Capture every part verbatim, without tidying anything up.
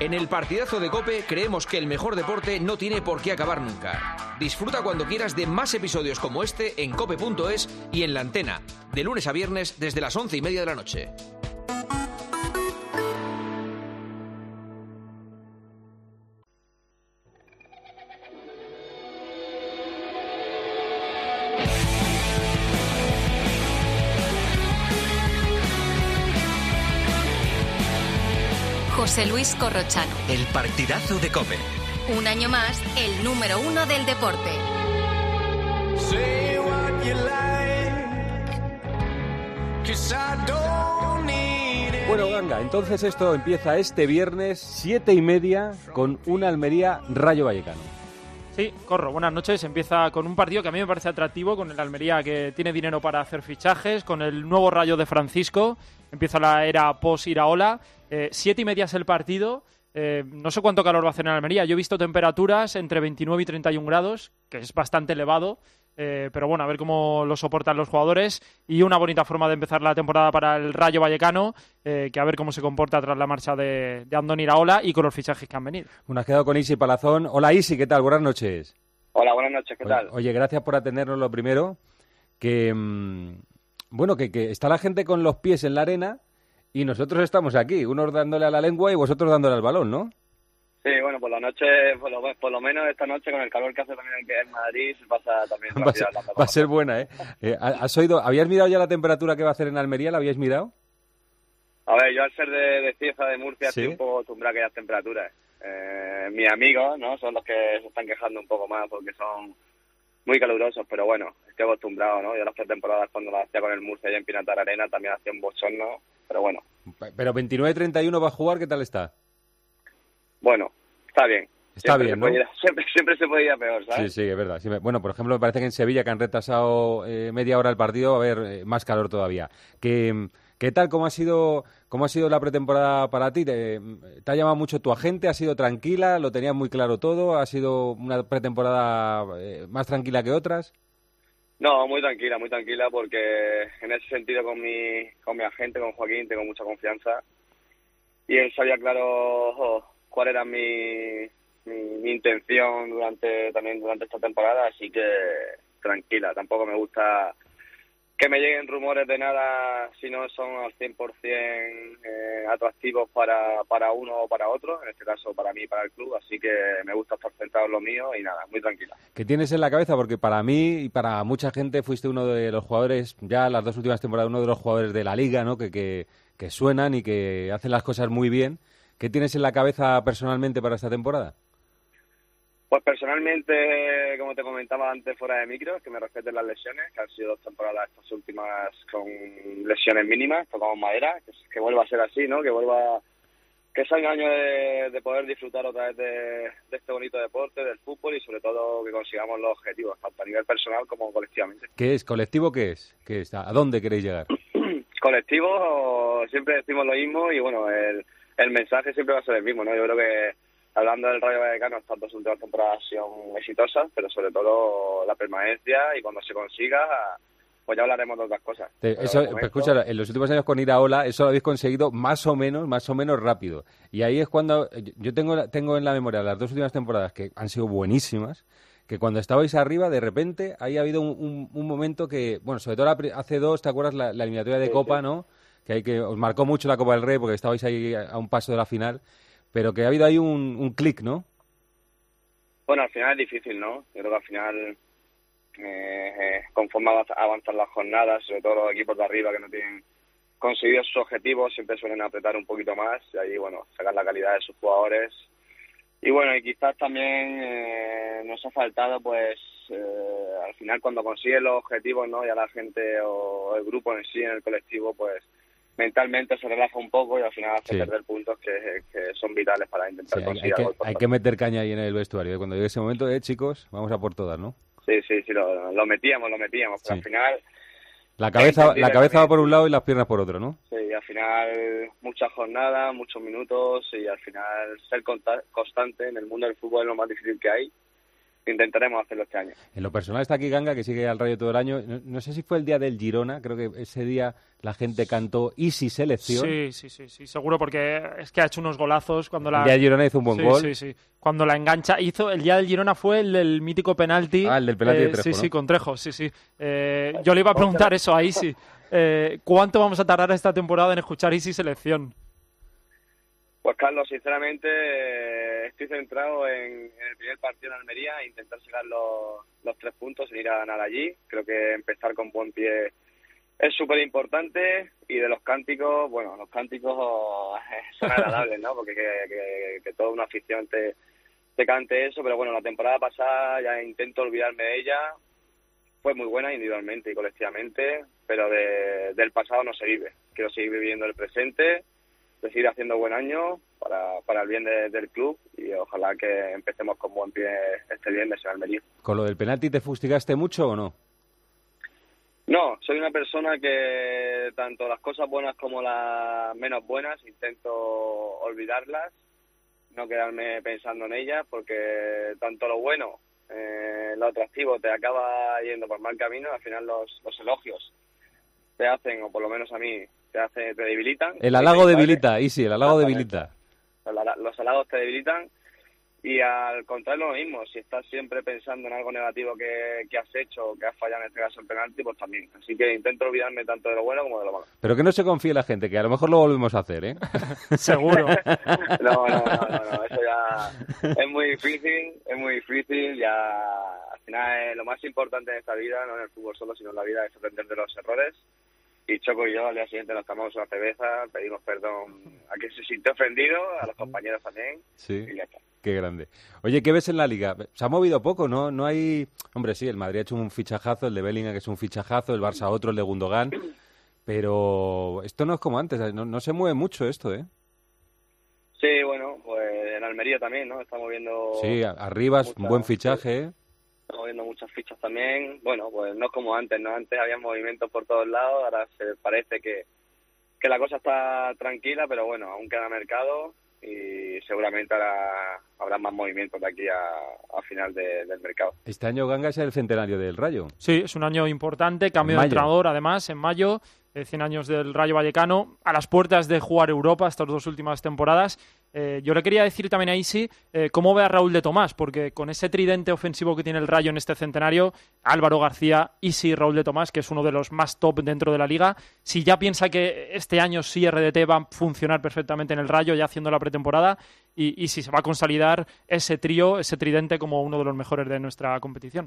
En el partidazo de COPE creemos que el mejor deporte no tiene por qué acabar nunca. Disfruta cuando quieras de más episodios como este en cope punto es y en la antena, de lunes a viernes desde las once y media de la noche. José Luis Corrochano. El partidazo de COPE. Un año más, el número uno del deporte. Bueno, Ganga, entonces esto empieza este viernes, siete y media, con un Almería Rayo Vallecano. Sí, Corro, buenas noches. Empieza con un partido que a mí me parece atractivo, con el Almería que tiene dinero para hacer fichajes, con el nuevo Rayo de Francisco. Empieza la era post-Iraola. Eh, siete y media es el partido. Eh, no sé cuánto calor va a hacer en Almería. Yo he visto temperaturas entre veintinueve y treinta y un grados, que es bastante elevado. Eh, pero bueno, a ver cómo lo soportan los jugadores. Y una bonita forma de empezar la temporada para el Rayo Vallecano, eh, que a ver cómo se comporta tras la marcha de, de Andoni Iraola y con los fichajes que han venido. Bueno, has quedado con Isi Palazón. Hola Isi, ¿qué tal? Buenas noches. Hola, buenas noches, ¿qué oye, tal? Oye, gracias por atendernos lo primero. Que, mmm, bueno, que, que está la gente con los pies en la arena y nosotros estamos aquí, unos dándole a la lengua y vosotros dándole al balón, ¿no? Sí, bueno, por la noche, por lo, por lo menos esta noche con el calor que hace también aquí en Madrid, se pasa también va, a ser, va a ser buena, ¿eh? eh ¿Has oído, habías mirado ya la temperatura que va a hacer en Almería? ¿La habíais mirado? A ver, yo al ser de, de Cieza, de Murcia, ¿Sí? estoy un poco acostumbrado a aquellas temperaturas. Eh, mis amigos, ¿no? Son los que se están quejando un poco más porque son muy calurosos, pero bueno, estoy acostumbrado, ¿no? Yo las pretemporadas cuando las hacía con el Murcia y en Pinatar Arena también hacía un bochorno, pero bueno. Pero veintinueve treinta y uno va a jugar, ¿qué tal está? Bueno, está bien. Está siempre bien, se ¿no? puede ir, siempre, siempre se puede ir a peor, ¿sabes? Sí, sí, es verdad. Sí, bueno, por ejemplo, me parece que en Sevilla, que han retrasado eh, media hora el partido, va a haber eh, más calor todavía. ¿Qué, ¿Qué tal? ¿Cómo ha sido cómo ha sido la pretemporada para ti? ¿Te, ¿Te ha llamado mucho tu agente? ¿Ha sido tranquila? ¿Lo tenías muy claro todo? ¿Ha sido una pretemporada eh, más tranquila que otras? No, muy tranquila, muy tranquila, porque en ese sentido con mi con mi agente, con Joaquín, tengo mucha confianza. Y él sabía claro oh, cuál era mi, mi, mi intención durante también durante esta temporada, así que tranquila. Tampoco me gusta que me lleguen rumores de nada si no son al cien por ciento eh, atractivos para, para uno o para otro, en este caso para mí y para el club, así que me gusta estar centrado en lo mío y nada, muy tranquila. ¿Qué tienes en la cabeza? Porque para mí y para mucha gente fuiste uno de los jugadores, ya las dos últimas temporadas, uno de los jugadores de la Liga, ¿no? Que, que, que suenan y que hacen las cosas muy bien. ¿Qué tienes en la cabeza personalmente para esta temporada? Pues personalmente, como te comentaba antes fuera de micro, que me respeten las lesiones, que han sido dos temporadas estas últimas con lesiones mínimas, tocamos madera, que, que vuelva a ser así, ¿no? Que vuelva, que sea un año de, de poder disfrutar otra vez de, de este bonito deporte, del fútbol y sobre todo que consigamos los objetivos, tanto a nivel personal como colectivamente. ¿Qué es? ¿Colectivo qué es? ¿Qué es? ¿A dónde queréis llegar? Colectivo, siempre decimos lo mismo y bueno, el, el mensaje siempre va a ser el mismo, ¿no? Yo creo que hablando del Rayo Vallecano, estas dos últimas temporadas han sido exitosas, pero sobre todo la permanencia y cuando se consiga, pues ya hablaremos de otras cosas. Te, eso, momento... pues escucha, en los últimos años con Iraola, eso lo habéis conseguido más o menos, más o menos rápido. Y ahí es cuando, yo tengo, tengo en la memoria las dos últimas temporadas que han sido buenísimas, que cuando estabais arriba, de repente, ahí ha habido un, un, un momento que, bueno, sobre todo la, hace dos, ¿te acuerdas? La, la eliminatoria de sí, Copa, sí. ¿no? Que, hay que os marcó mucho la Copa del Rey porque estabais ahí a un paso de la final. Pero que ha habido ahí un, un clic, ¿no? Bueno, al final es difícil, ¿no? Yo creo que al final, eh, eh, conforme avanzan las jornadas, sobre todo los equipos de arriba que no tienen conseguido sus objetivos, siempre suelen apretar un poquito más y ahí, bueno, sacar la calidad de sus jugadores. Y bueno, y quizás también eh, nos ha faltado, pues, eh, al final cuando consiguen los objetivos, ¿no? Ya la gente o el grupo en sí, en el colectivo, pues, mentalmente se relaja un poco y al final hace sí. perder puntos que, que son vitales para intentar sí, conseguir hay, hay algo. que, hay que meter caña ahí en el vestuario. Cuando llegue ese momento, eh, chicos, vamos a por todas, ¿no? Sí, sí, sí, lo, lo metíamos, lo metíamos, pero sí. al final... La cabeza la cabeza va por un lado y las piernas por otro, ¿no? Sí, al final muchas jornadas, muchos minutos y al final ser constante en el mundo del fútbol es lo más difícil que hay. intentaremos hacerlo este año. En lo personal está aquí Ganga, que sigue al Rayo todo el año. No, no sé si fue el día del Girona, creo que ese día la gente cantó Easy Selección. Sí, sí, sí, sí, seguro, porque es que ha hecho unos golazos cuando la... El día del Girona hizo un buen sí, gol. Sí, sí, cuando la engancha, hizo el día del Girona fue el del mítico penalti. Ah, el del penalti eh, de Trejo, Sí, ¿no? sí, con Trejo, sí, sí. Eh, yo le iba a preguntar eso a Easy. Eh, ¿Cuánto vamos a tardar esta temporada en escuchar Easy Selección? Pues Carlos, sinceramente eh, estoy centrado en, en el primer partido en Almería e intentar sacar los, los tres puntos y ir a ganar allí. Creo que empezar con buen pie es súper importante, y de los cánticos, bueno, los cánticos son agradables, ¿no? Porque que, que, que toda una afición te, te cante eso, pero bueno, la temporada pasada ya intento olvidarme de ella. Fue muy buena individualmente y colectivamente, pero de, del pasado no se vive. Quiero seguir viviendo el presente, de seguir haciendo buen año para, para el bien de, del club, y ojalá que empecemos con buen pie este viernes en Almería. ¿Con lo del penalti te fustigaste mucho o no? No, soy una persona que tanto las cosas buenas como las menos buenas intento olvidarlas, no quedarme pensando en ellas, porque tanto lo bueno, eh, lo atractivo te acaba yendo por mal camino. Al final los, los elogios te hacen, o por lo menos a mí, te hace, te debilitan. El halago debilita, Easy, el halago debilita. Los, los halagos te debilitan, y al contrario lo mismo, si estás siempre pensando en algo negativo que, que has hecho o que has fallado, en este caso el penalti, pues también. Así que intento olvidarme tanto de lo bueno como de lo malo. Pero que no se confíe la gente, que a lo mejor lo volvemos a hacer, ¿eh? Seguro. no, no, no, no, no, eso ya es muy difícil, es muy difícil, ya al final es lo más importante en esta vida, no en el fútbol solo, sino en la vida, es aprender de los errores. Y Choco y yo al día siguiente nos tomamos una cerveza, pedimos perdón a quien se sintió ofendido, a los compañeros también, sí. Y ya está. Qué grande. Oye, ¿qué ves en la Liga? Se ha movido poco, ¿no? No hay... Hombre, sí, el Madrid ha hecho un fichajazo, el de Bellingham, que es un fichajazo, el Barça otro, el de Gundogan, pero esto no es como antes, no, no se mueve mucho esto, ¿eh? Sí, bueno, pues en Almería también, ¿no? Estamos viendo... Sí, arriba es un buen fichaje, ¿eh? Estamos viendo muchas fichas también. Bueno, pues no es como antes, ¿no? Antes había movimientos por todos lados, ahora se parece que, que la cosa está tranquila, pero bueno, aún queda mercado y seguramente ahora habrá más movimientos de aquí a, a final de, del mercado. Este año Ganga es el centenario del Rayo. Sí, es un año importante, cambio de entrenador además en mayo, eh, cien años del Rayo Vallecano, a las puertas de jugar Europa estas dos últimas temporadas. Eh, yo le quería decir también a Isi eh, cómo ve a Raúl de Tomás, porque con ese tridente ofensivo que tiene el Rayo en este centenario, Álvaro García, Isi y Raúl de Tomás, que es uno de los más top dentro de la Liga, si ya piensa que este año sí R D T va a funcionar perfectamente en el Rayo, ya haciendo la pretemporada, y, y si se va a consolidar ese trío, ese tridente como uno de los mejores de nuestra competición.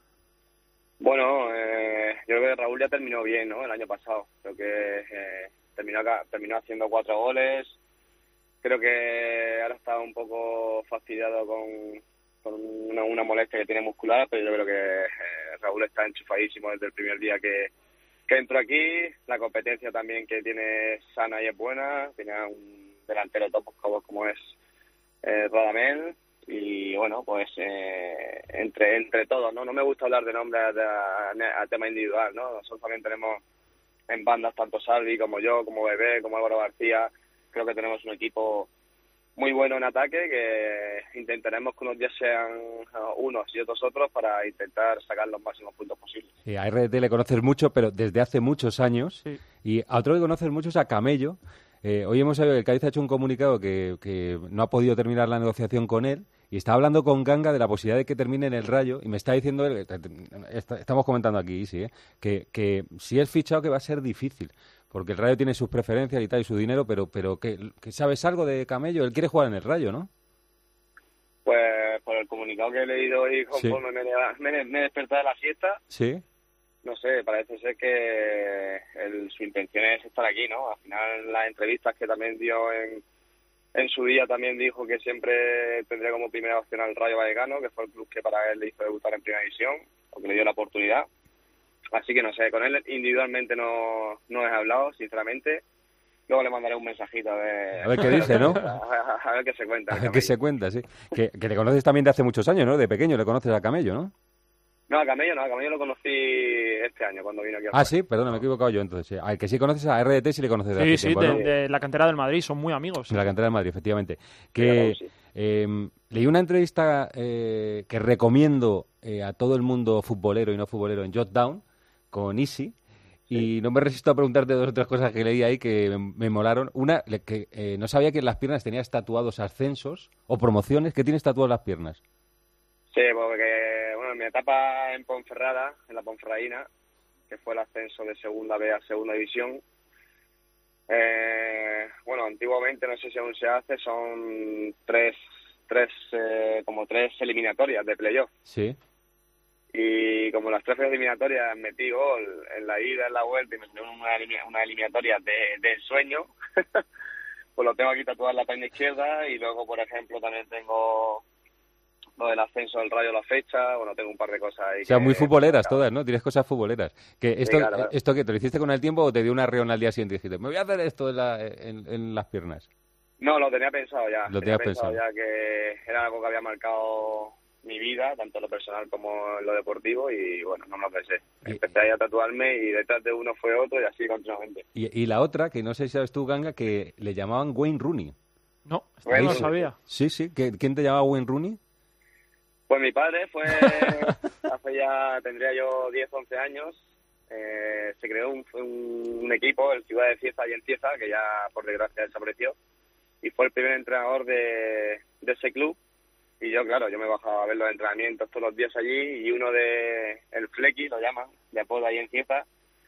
Bueno, eh, yo creo que Raúl ya terminó bien, ¿no? El año pasado. Creo que eh, terminó, acá, terminó haciendo cuatro goles. Creo que ahora está un poco fastidiado con, con una, una molestia que tiene muscular, pero yo creo que eh, Raúl está enchufadísimo desde el primer día que, que entró aquí. La competencia también que tiene sana y es buena. Tiene un delantero top como, como es eh, Radamel. Y bueno, pues eh, entre entre todos, ¿no? No me gusta hablar de nombres a, a, a tema individual, ¿no? Nosotros también tenemos en bandas tanto Salvi como yo, como Bebé, como Álvaro García. Creo que tenemos un equipo muy bueno en ataque, que intentaremos que unos días sean unos y otros otros para intentar sacar los máximos puntos posibles. Sí, a R D T le conoces mucho, pero desde hace muchos años. Sí. Y a otro que conoces mucho es a Camello. Eh, hoy hemos sabido que el Cádiz ha hecho un comunicado que, que no ha podido terminar la negociación con él, y está hablando con Ganga de la posibilidad de que termine en el Rayo, y me está diciendo, él, estamos comentando aquí, sí, ¿eh? que, que si es fichado que va a ser difícil, porque el Rayo tiene sus preferencias y tal, y su dinero, pero pero que, que ¿sabes algo de Camello? Él quiere jugar en el Rayo, ¿no? Pues por el comunicado que he leído hoy conforme sí. me, me, me he despertado de la siesta, sí. No sé, parece ser que el, su intención es estar aquí, ¿no? Al final, en las entrevistas que también dio en, en su día, también dijo que siempre tendría como primera opción al Rayo Vallecano, que fue el club que para él le hizo debutar en Primera División, o que le dio la oportunidad. Así que no sé, con él individualmente no, no he hablado, sinceramente. Luego le mandaré un mensajito a ver... A ver qué dice, ¿no? A, a ver qué se cuenta. A ver qué se cuenta, sí. Que, que le conoces también de hace muchos años, ¿no? De pequeño le conoces a Camello, ¿no? No, a Camello no, a Camello lo conocí este año cuando vino aquí. Ah, sí, perdona, me he equivocado yo entonces. Sí. Al que sí conoces a R D T sí le conoces de sí, hace sí, tiempo, de, ¿no? de la cantera del Madrid, son muy amigos. De la cantera del Madrid, efectivamente. Que sí. Eh, leí una entrevista eh, que recomiendo eh, a todo el mundo futbolero y no futbolero en Jotdown con Isi. Y no me resisto a preguntarte dos o tres cosas que leí ahí que me, me molaron. Una, que eh, no sabía que en las piernas tenías tatuados ascensos o promociones. ¿Qué tienes tatuados en las piernas? Sí, porque bueno, en mi etapa en Ponferrada, en la Ponferradina, que fue el ascenso de segunda B a segunda división, eh, bueno, antiguamente, no sé si aún se hace, son tres, tres eh, como tres eliminatorias de playoff. Sí. Y como las tres eliminatorias metí gol en la ida, en la vuelta y me salió una, una eliminatoria de, de ensueño, pues lo tengo aquí tatuado en la pierna izquierda. Y luego, por ejemplo, también tengo lo del ascenso del Rayo, la fecha. Bueno, tengo un par de cosas ahí. O sea, que, muy futboleras claro, todas, ¿no? Tienes cosas futboleras. Que esto, sí, claro, claro. ¿Esto qué? ¿Te lo hiciste con el tiempo o te dio una reunión al día siguiente y dijiste, me voy a hacer esto en, la, en, en las piernas? No, lo tenía pensado ya. Lo tenía tenías pensado. ya que era algo que había marcado mi vida, tanto en lo personal como en lo deportivo, y bueno, no me lo pensé. Empecé ahí a tatuarme y detrás de uno fue otro y así continuamente. Y, y la otra, que no sé si sabes tú, Ganga, que le llamaban Wayne Rooney. No, esto Wayne no lo Rooney. sabía. Sí, sí. ¿Quién te llamaba Wayne Rooney? Pues mi padre fue, hace ya, tendría yo diez, once años, eh, se creó un, un, un equipo, el Ciudad de Cieza y en Cieza, que ya por desgracia desapareció, y fue el primer entrenador de, de ese club. Y yo, claro, yo me bajaba a ver los entrenamientos todos los días allí, y uno de, el Flecky, lo llaman, de apodo ahí en Cieza,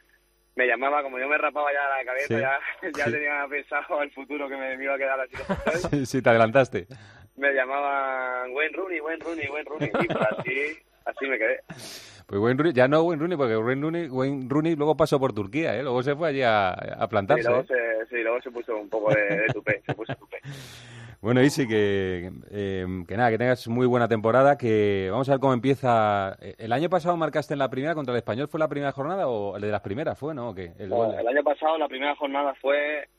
me llamaba, como yo me rapaba ya la cabeza, Sí. ya, ya Sí. tenía pensado el futuro que me, me iba a quedar así como estoy. Sí, sí, te adelantaste. Me llamaban Wayne Rooney, Wayne Rooney, Wayne Rooney, y pues así, así me quedé. Pues Wayne Rooney, ya no Wayne Rooney, porque Wayne Rooney, Wayne Rooney luego pasó por Turquía, ¿eh? Luego se fue allí a, a plantarse. Y luego, ¿eh? se, sí, luego se puso un poco de, de tupé, se puso tupé. Bueno, Isi, que, eh, que nada, que tengas muy buena temporada, que vamos a ver cómo empieza. ¿El año pasado marcaste en la primera contra el Español? ¿Fue la primera jornada o el de las primeras fue, no? ¿O qué? El, No, gol. el año pasado la primera jornada fue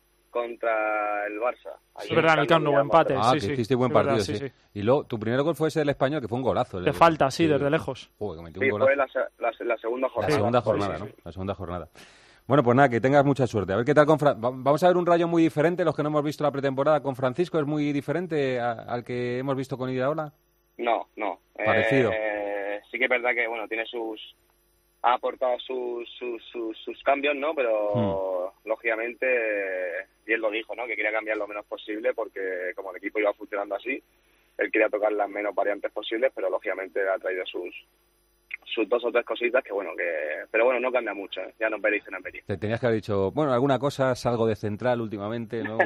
contra el Barça. Es verdad, en el Camp Nou, empate. Ah, sí, que sí. hiciste buen Es verdad, partido, sí. sí, sí. Y luego, tu primer gol fue ese del Español, que fue un golazo. De El- falta, sí, desde lejos. Joder, que metió Sí, un golazo. fue la, se- la, la segunda La jornada. segunda Sí, jornada, sí, ¿no? sí. La segunda jornada. Bueno, pues nada, que tengas mucha suerte. A ver qué tal con Fran... Va- Vamos a ver un Rayo muy diferente, los que no hemos visto la pretemporada con Francisco, ¿es muy diferente a- al que hemos visto con Iraola? No, no. Parecido. Eh, sí que es verdad que, bueno, tiene sus... Ha aportado sus, sus, sus, sus cambios, ¿no? Pero, lógicamente, eh, y él lo dijo, ¿no? Que quería cambiar lo menos posible porque, como el equipo iba funcionando así, él quería tocar las menos variantes posibles, pero, lógicamente, ha traído sus sus dos o tres cositas que, bueno, que... Pero, bueno, no cambia mucho, ¿eh? Ya nos veréis en América. Te tenías que haber dicho, bueno, alguna cosa, salgo de central últimamente, ¿no?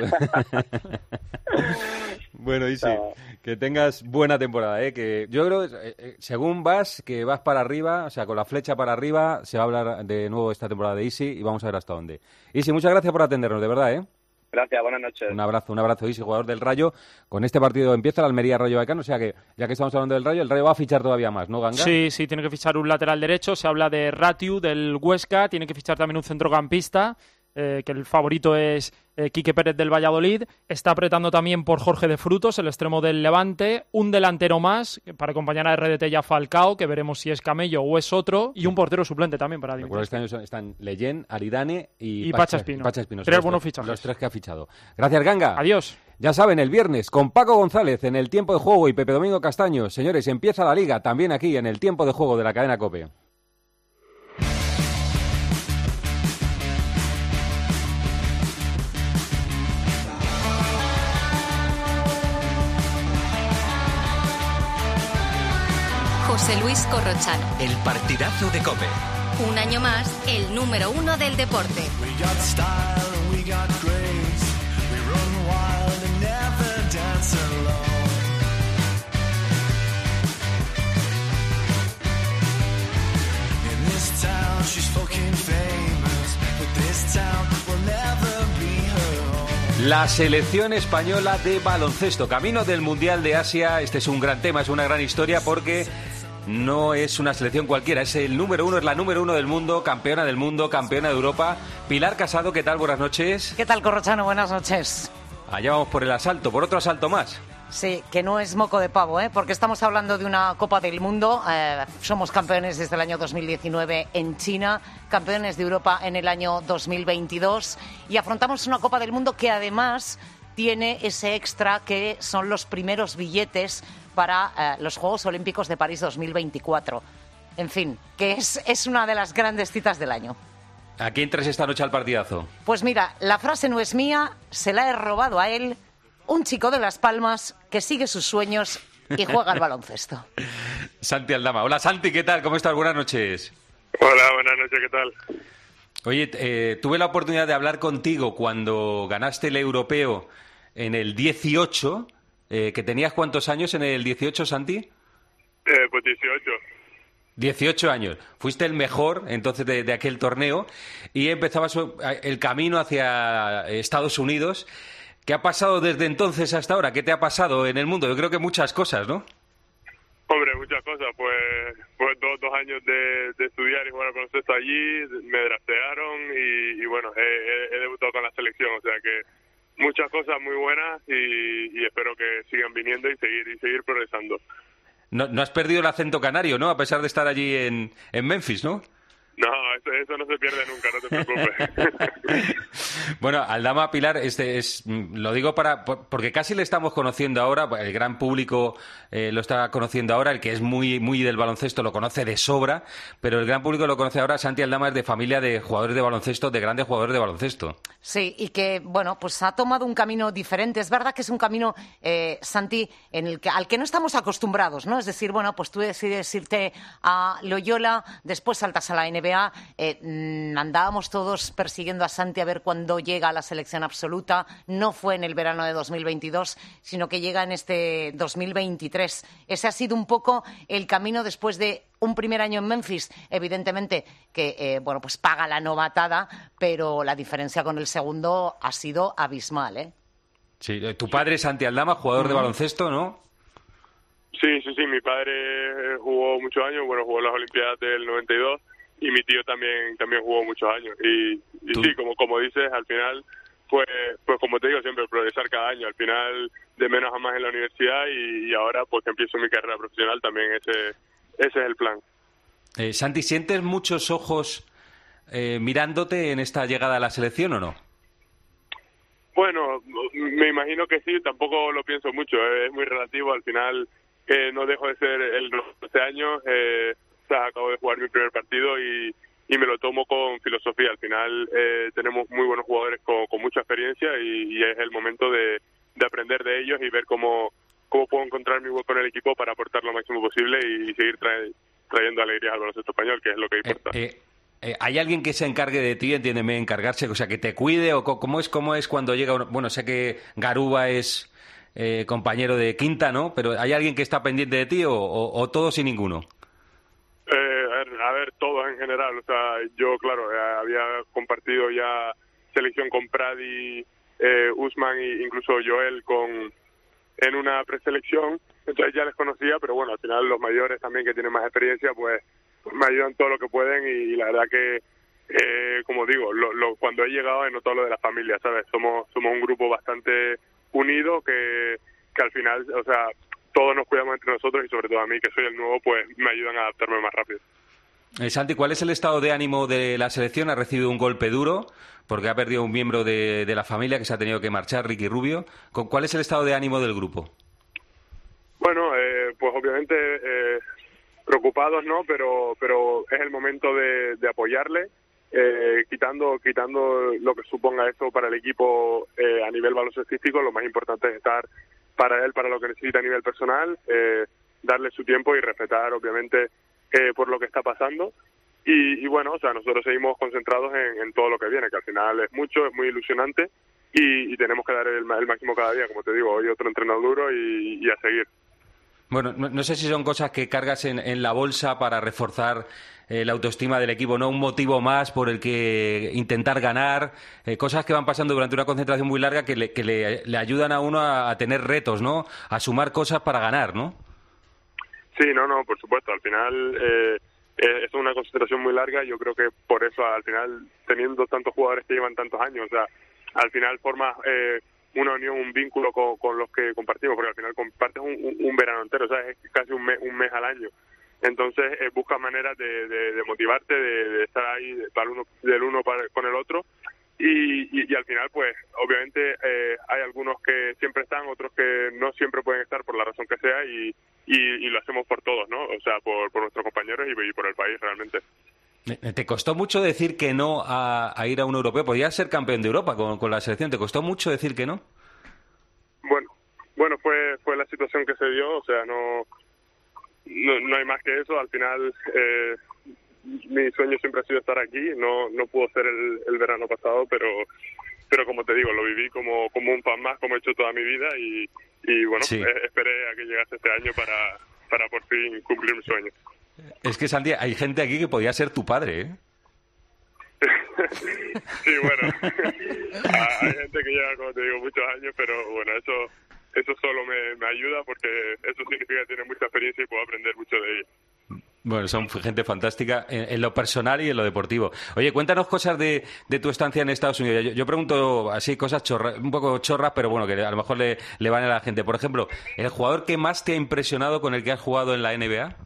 Bueno, Isi, No. que tengas buena temporada, ¿eh? Que yo creo, eh, eh, según vas, que vas para arriba, o sea, con la flecha para arriba, se va a hablar de nuevo esta temporada de Isi y vamos a ver hasta dónde. Isi, muchas gracias por atendernos, de verdad, ¿eh? Gracias, buenas noches. Un abrazo, un abrazo, Isi, jugador del Rayo. Con este partido empieza el Almería Rayo Vallecano, o sea que, ya que estamos hablando del Rayo, el Rayo va a fichar todavía más, ¿no, Ganga? Sí, sí, tiene que fichar un lateral derecho. Se habla de Ratiu, del Huesca. Tiene que fichar también un centrocampista, eh, que el favorito es eh, Quique Pérez del Valladolid. Está apretando también por Jorge de Frutos, el extremo del Levante. Un delantero más para acompañar a R D T y a Falcao, que veremos si es Camello o es otro. Y un portero suplente también para Recuerdo que este año son- están Leyen, Aridane y, Y Pacha Espino. Pacha Espino. Son Tres los buenos tres- fichajes. Los tres que ha fichado. Gracias, Ganga. Adiós. Ya saben, el viernes con Paco González en el Tiempo de Juego y Pepe Domingo Castaño. Señores, empieza la Liga también aquí en el Tiempo de Juego de la cadena COPE. José Luis Corrochano. El partidazo de COPE. Un año más, el número uno del deporte. We got style and we got grace. We run wild and never dance alone. In this town she's fucking famous, but this town will never be her home. La selección española de baloncesto, camino del Mundial de Asia. Este es un gran tema, es una gran historia porque no es una selección cualquiera, es el número uno, es la número uno del mundo, campeona del mundo, campeona de Europa. Pilar Casado, ¿qué tal? Buenas noches. ¿Qué tal, Corrochano? Buenas noches. Allá vamos por el asalto, por otro asalto más. Sí, que no es moco de pavo, ¿eh? Porque estamos hablando de una Copa del Mundo. Eh, somos campeones desde el año dos mil diecinueve en China, campeones de Europa en el año dos mil veintidós y afrontamos una Copa del Mundo que además tiene ese extra que son los primeros billetes para eh, los Juegos Olímpicos de París dos mil veinticuatro. En fin, que es, es una de las grandes citas del año. ¿A quién traes esta noche al partidazo? Pues mira, la frase no es mía, se la he robado a él, un chico de Las Palmas que sigue sus sueños y juega al baloncesto. Santi Aldama. Hola Santi, ¿qué tal? ¿Cómo estás? Buenas noches. Hola, buenas noches, ¿qué tal? Oye, eh, tuve la oportunidad de hablar contigo cuando ganaste el europeo en el dieciocho. Eh, ¿que tenías cuántos años en el dieciocho, Santi? Eh, pues dieciocho. dieciocho años. Fuiste el mejor entonces de, de aquel torneo y empezabas el camino hacia Estados Unidos. ¿Qué ha pasado desde entonces hasta ahora? ¿Qué te ha pasado en el mundo? Yo creo que muchas cosas, ¿no? Hombre, muchas cosas. Pues, pues dos, dos años de, de estudiar y jugar al baloncesto allí, me draftearon y, y bueno, he, he debutado con la selección. O sea que muchas cosas muy buenas y, y espero que sigan viniendo y seguir y seguir progresando. No, no has perdido el acento canario, ¿no? A pesar de estar allí en, en Memphis, ¿no? No, eso, eso no se pierde nunca, no te preocupes. Bueno, Aldama Pilar, este es, lo digo para porque casi le estamos conociendo ahora, el gran público eh, lo está conociendo ahora, el que es muy muy del baloncesto lo conoce de sobra, pero el gran público lo conoce ahora. Santi Aldama es de familia de jugadores de baloncesto, de grandes jugadores de baloncesto. Sí, y que, bueno, pues ha tomado un camino diferente. Es verdad que es un camino, eh, Santi, en el que, al que no estamos acostumbrados, ¿no? Es decir, bueno, pues tú decides irte a Loyola, después saltas a la N B A. Eh, mmm, andábamos todos persiguiendo a Santi a ver cuándo llega a la selección absoluta. No fue en el verano de dos mil veintidós, sino que llega en este dos mil veintitrés. Ese ha sido un poco el camino después de un primer año en Memphis, evidentemente que eh, bueno, pues paga la novatada, pero la diferencia con el segundo ha sido abismal, ¿eh? Sí, tu padre es Santi Aldama, jugador uh-huh. de baloncesto, ¿no? Sí, sí, sí, mi padre jugó muchos años, bueno, jugó en las Olimpiadas del noventa y dos y mi tío también también jugó muchos años. Y, y sí, como como dices, al final, pues pues como te digo siempre, progresar cada año, al final de menos a más en la universidad y, y ahora pues que empiezo mi carrera profesional también ese... Ese es el plan. Eh, Santi, ¿sientes muchos ojos eh, mirándote en esta llegada a la selección o no? Bueno, me imagino que sí, tampoco lo pienso mucho, eh, es muy relativo, al final eh, no dejo de ser el doce años, eh, o sea, acabo de jugar mi primer partido y, y me lo tomo con filosofía, al final eh, tenemos muy buenos jugadores con, con mucha experiencia y, y es el momento de, de aprender de ellos y ver cómo cómo puedo encontrar mi hueco en el equipo para aportar lo máximo posible y seguir trae, trayendo alegría al baloncesto español, que es lo que importa. Eh, eh, eh, ¿Hay alguien que se encargue de ti, entiéndeme, encargarse, o sea, que te cuide? o ¿Cómo es cómo es cuando llega uno? Bueno, sé que Garuba es eh, compañero de Quinta, ¿no? Pero ¿hay alguien que está pendiente de ti o, o, o todos y ninguno? Eh, a, ver, a ver, todos en general. O sea, yo, claro, eh, había compartido ya selección con Pradi, eh, Usman e incluso Joel con... en una preselección, entonces ya les conocía, pero bueno, al final los mayores también que tienen más experiencia, pues me ayudan todo lo que pueden y, y la verdad que, eh, como digo, lo, lo, cuando he llegado he notado lo de la familia, ¿sabes? Somos somos un grupo bastante unido que, que al final, o sea, todos nos cuidamos entre nosotros y sobre todo a mí, que soy el nuevo, pues me ayudan a adaptarme más rápido. Eh, Santi, ¿cuál es el estado de ánimo de la selección? Ha recibido un golpe duro porque ha perdido un miembro de, de la familia que se ha tenido que marchar, Ricky Rubio. ¿Cuál es el estado de ánimo del grupo? Bueno, eh, pues obviamente eh, preocupados, ¿no? Pero pero es el momento de, de apoyarle, eh, quitando quitando lo que suponga esto para el equipo eh, a nivel baloncestístico. Lo más importante es estar para él, para lo que necesita a nivel personal, eh, darle su tiempo y respetar, obviamente, eh, por lo que está pasando. Y, y bueno, o sea, nosotros seguimos concentrados en, en todo lo que viene, que al final es mucho, es muy ilusionante y, y tenemos que dar el, el máximo cada día, como te digo, hoy otro entrenador duro y, y a seguir. Bueno, no, no sé si son cosas que cargas en, en la bolsa para reforzar eh, la autoestima del equipo, ¿no? Un motivo más por el que intentar ganar, eh, cosas que van pasando durante una concentración muy larga que le, que le, le ayudan a uno a, a tener retos, ¿no? A sumar cosas para ganar, ¿no? Sí, no, no, por supuesto. Al final eh, eh, es una concentración muy larga y yo creo que por eso al final, teniendo tantos jugadores que llevan tantos años, o sea, al final formas eh, una unión, un vínculo con, con los que compartimos, porque al final compartes un, un, un verano entero, o sea, es casi un mes, un mes al año. Entonces eh, buscas maneras de, de, de motivarte, de, de estar ahí para uno, del uno para, con el otro Y, y, y al final, pues, obviamente eh, hay algunos que siempre están, otros que no siempre pueden estar por la razón que sea y, y, y lo hacemos por todos, ¿no? O sea, por, por nuestros compañeros y, y por el país realmente. ¿Te costó mucho decir que no a, a ir a un europeo? Podías ser campeón de Europa con, con la selección. ¿Te costó mucho decir que no? Bueno, bueno, fue fue la situación que se dio, o sea, no no, no hay más que eso. Al final, eh, mi sueño siempre ha sido estar aquí. No no pudo ser el, el verano pasado, pero pero como te digo, lo viví como como un fan más, como he hecho toda mi vida y, y bueno, Sí. eh, esperé a que llegase este año para, para por fin cumplir mi sueño. Es que, Santi, hay gente aquí que podía ser tu padre, ¿eh? Sí, bueno, hay gente que lleva, como te digo, muchos años, pero bueno, eso eso solo me, me ayuda porque eso significa que tiene mucha experiencia y puedo aprender mucho de ellos. Bueno, son gente fantástica en, en lo personal y en lo deportivo. Oye, cuéntanos cosas de, de tu estancia en Estados Unidos. Yo, yo pregunto así cosas chorra, un poco chorras, pero bueno, que a lo mejor le, le van a la gente. Por ejemplo, ¿el jugador que más te ha impresionado con el que has jugado en la N B A?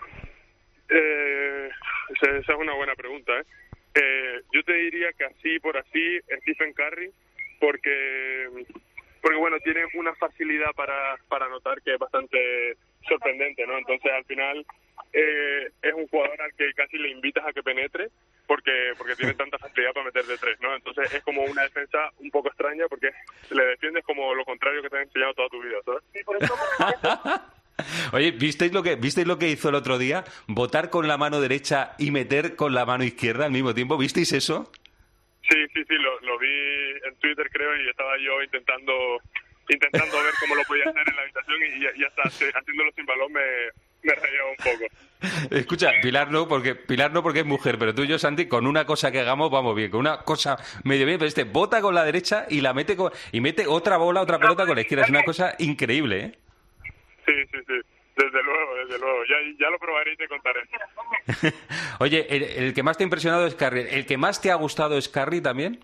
Eh, esa, esa es una buena pregunta, ¿eh? Eh, yo te diría que así por así Stephen Curry, porque porque bueno, tiene una facilidad para para anotar que es bastante sorprendente, ¿no? Entonces al final eh, es un jugador al que casi le invitas a que penetre porque porque tiene tanta facilidad para meter de tres, ¿no? Entonces es como una defensa un poco extraña porque le defiendes como lo contrario que te han enseñado toda tu vida, ¿sabes? Sí, por eso Oye, ¿visteis lo que visteis lo que hizo el otro día? Botar con la mano derecha y meter con la mano izquierda al mismo tiempo. ¿Visteis eso? Sí, sí, sí, lo, lo vi en Twitter, creo, y estaba yo intentando intentando ver cómo lo podía hacer en la habitación y ya, ya está, haciéndolo sin balón me, me rayaba un poco. Escucha, Pilar no, porque Pilar no porque es mujer, pero tú y yo, Santi, con una cosa que hagamos vamos bien, con una cosa medio bien, pero este bota con la derecha y la mete con, y mete otra bola, otra pelota con la izquierda. Es una cosa increíble, ¿eh? Sí, sí, sí. Desde luego, desde luego. Ya, ya lo probaré y te contaré. Oye, el, el que más te ha impresionado es Curry. ¿El que más te ha gustado es Curry también?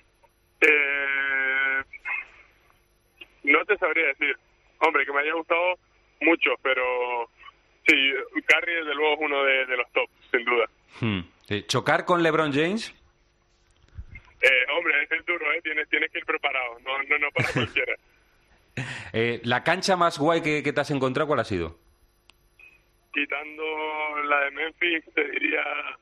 Eh, no te sabría decir. Hombre, que me haya gustado mucho, pero sí, Curry desde luego es uno de, de los top, sin duda. Hmm. Sí. ¿Chocar con LeBron James? Eh, hombre, es duro, ¿eh? Tienes, tienes que ir preparado, no, no, no para cualquiera. Eh, ¿La cancha más guay que, que te has encontrado cuál ha sido? Quitando la de Memphis, te diría...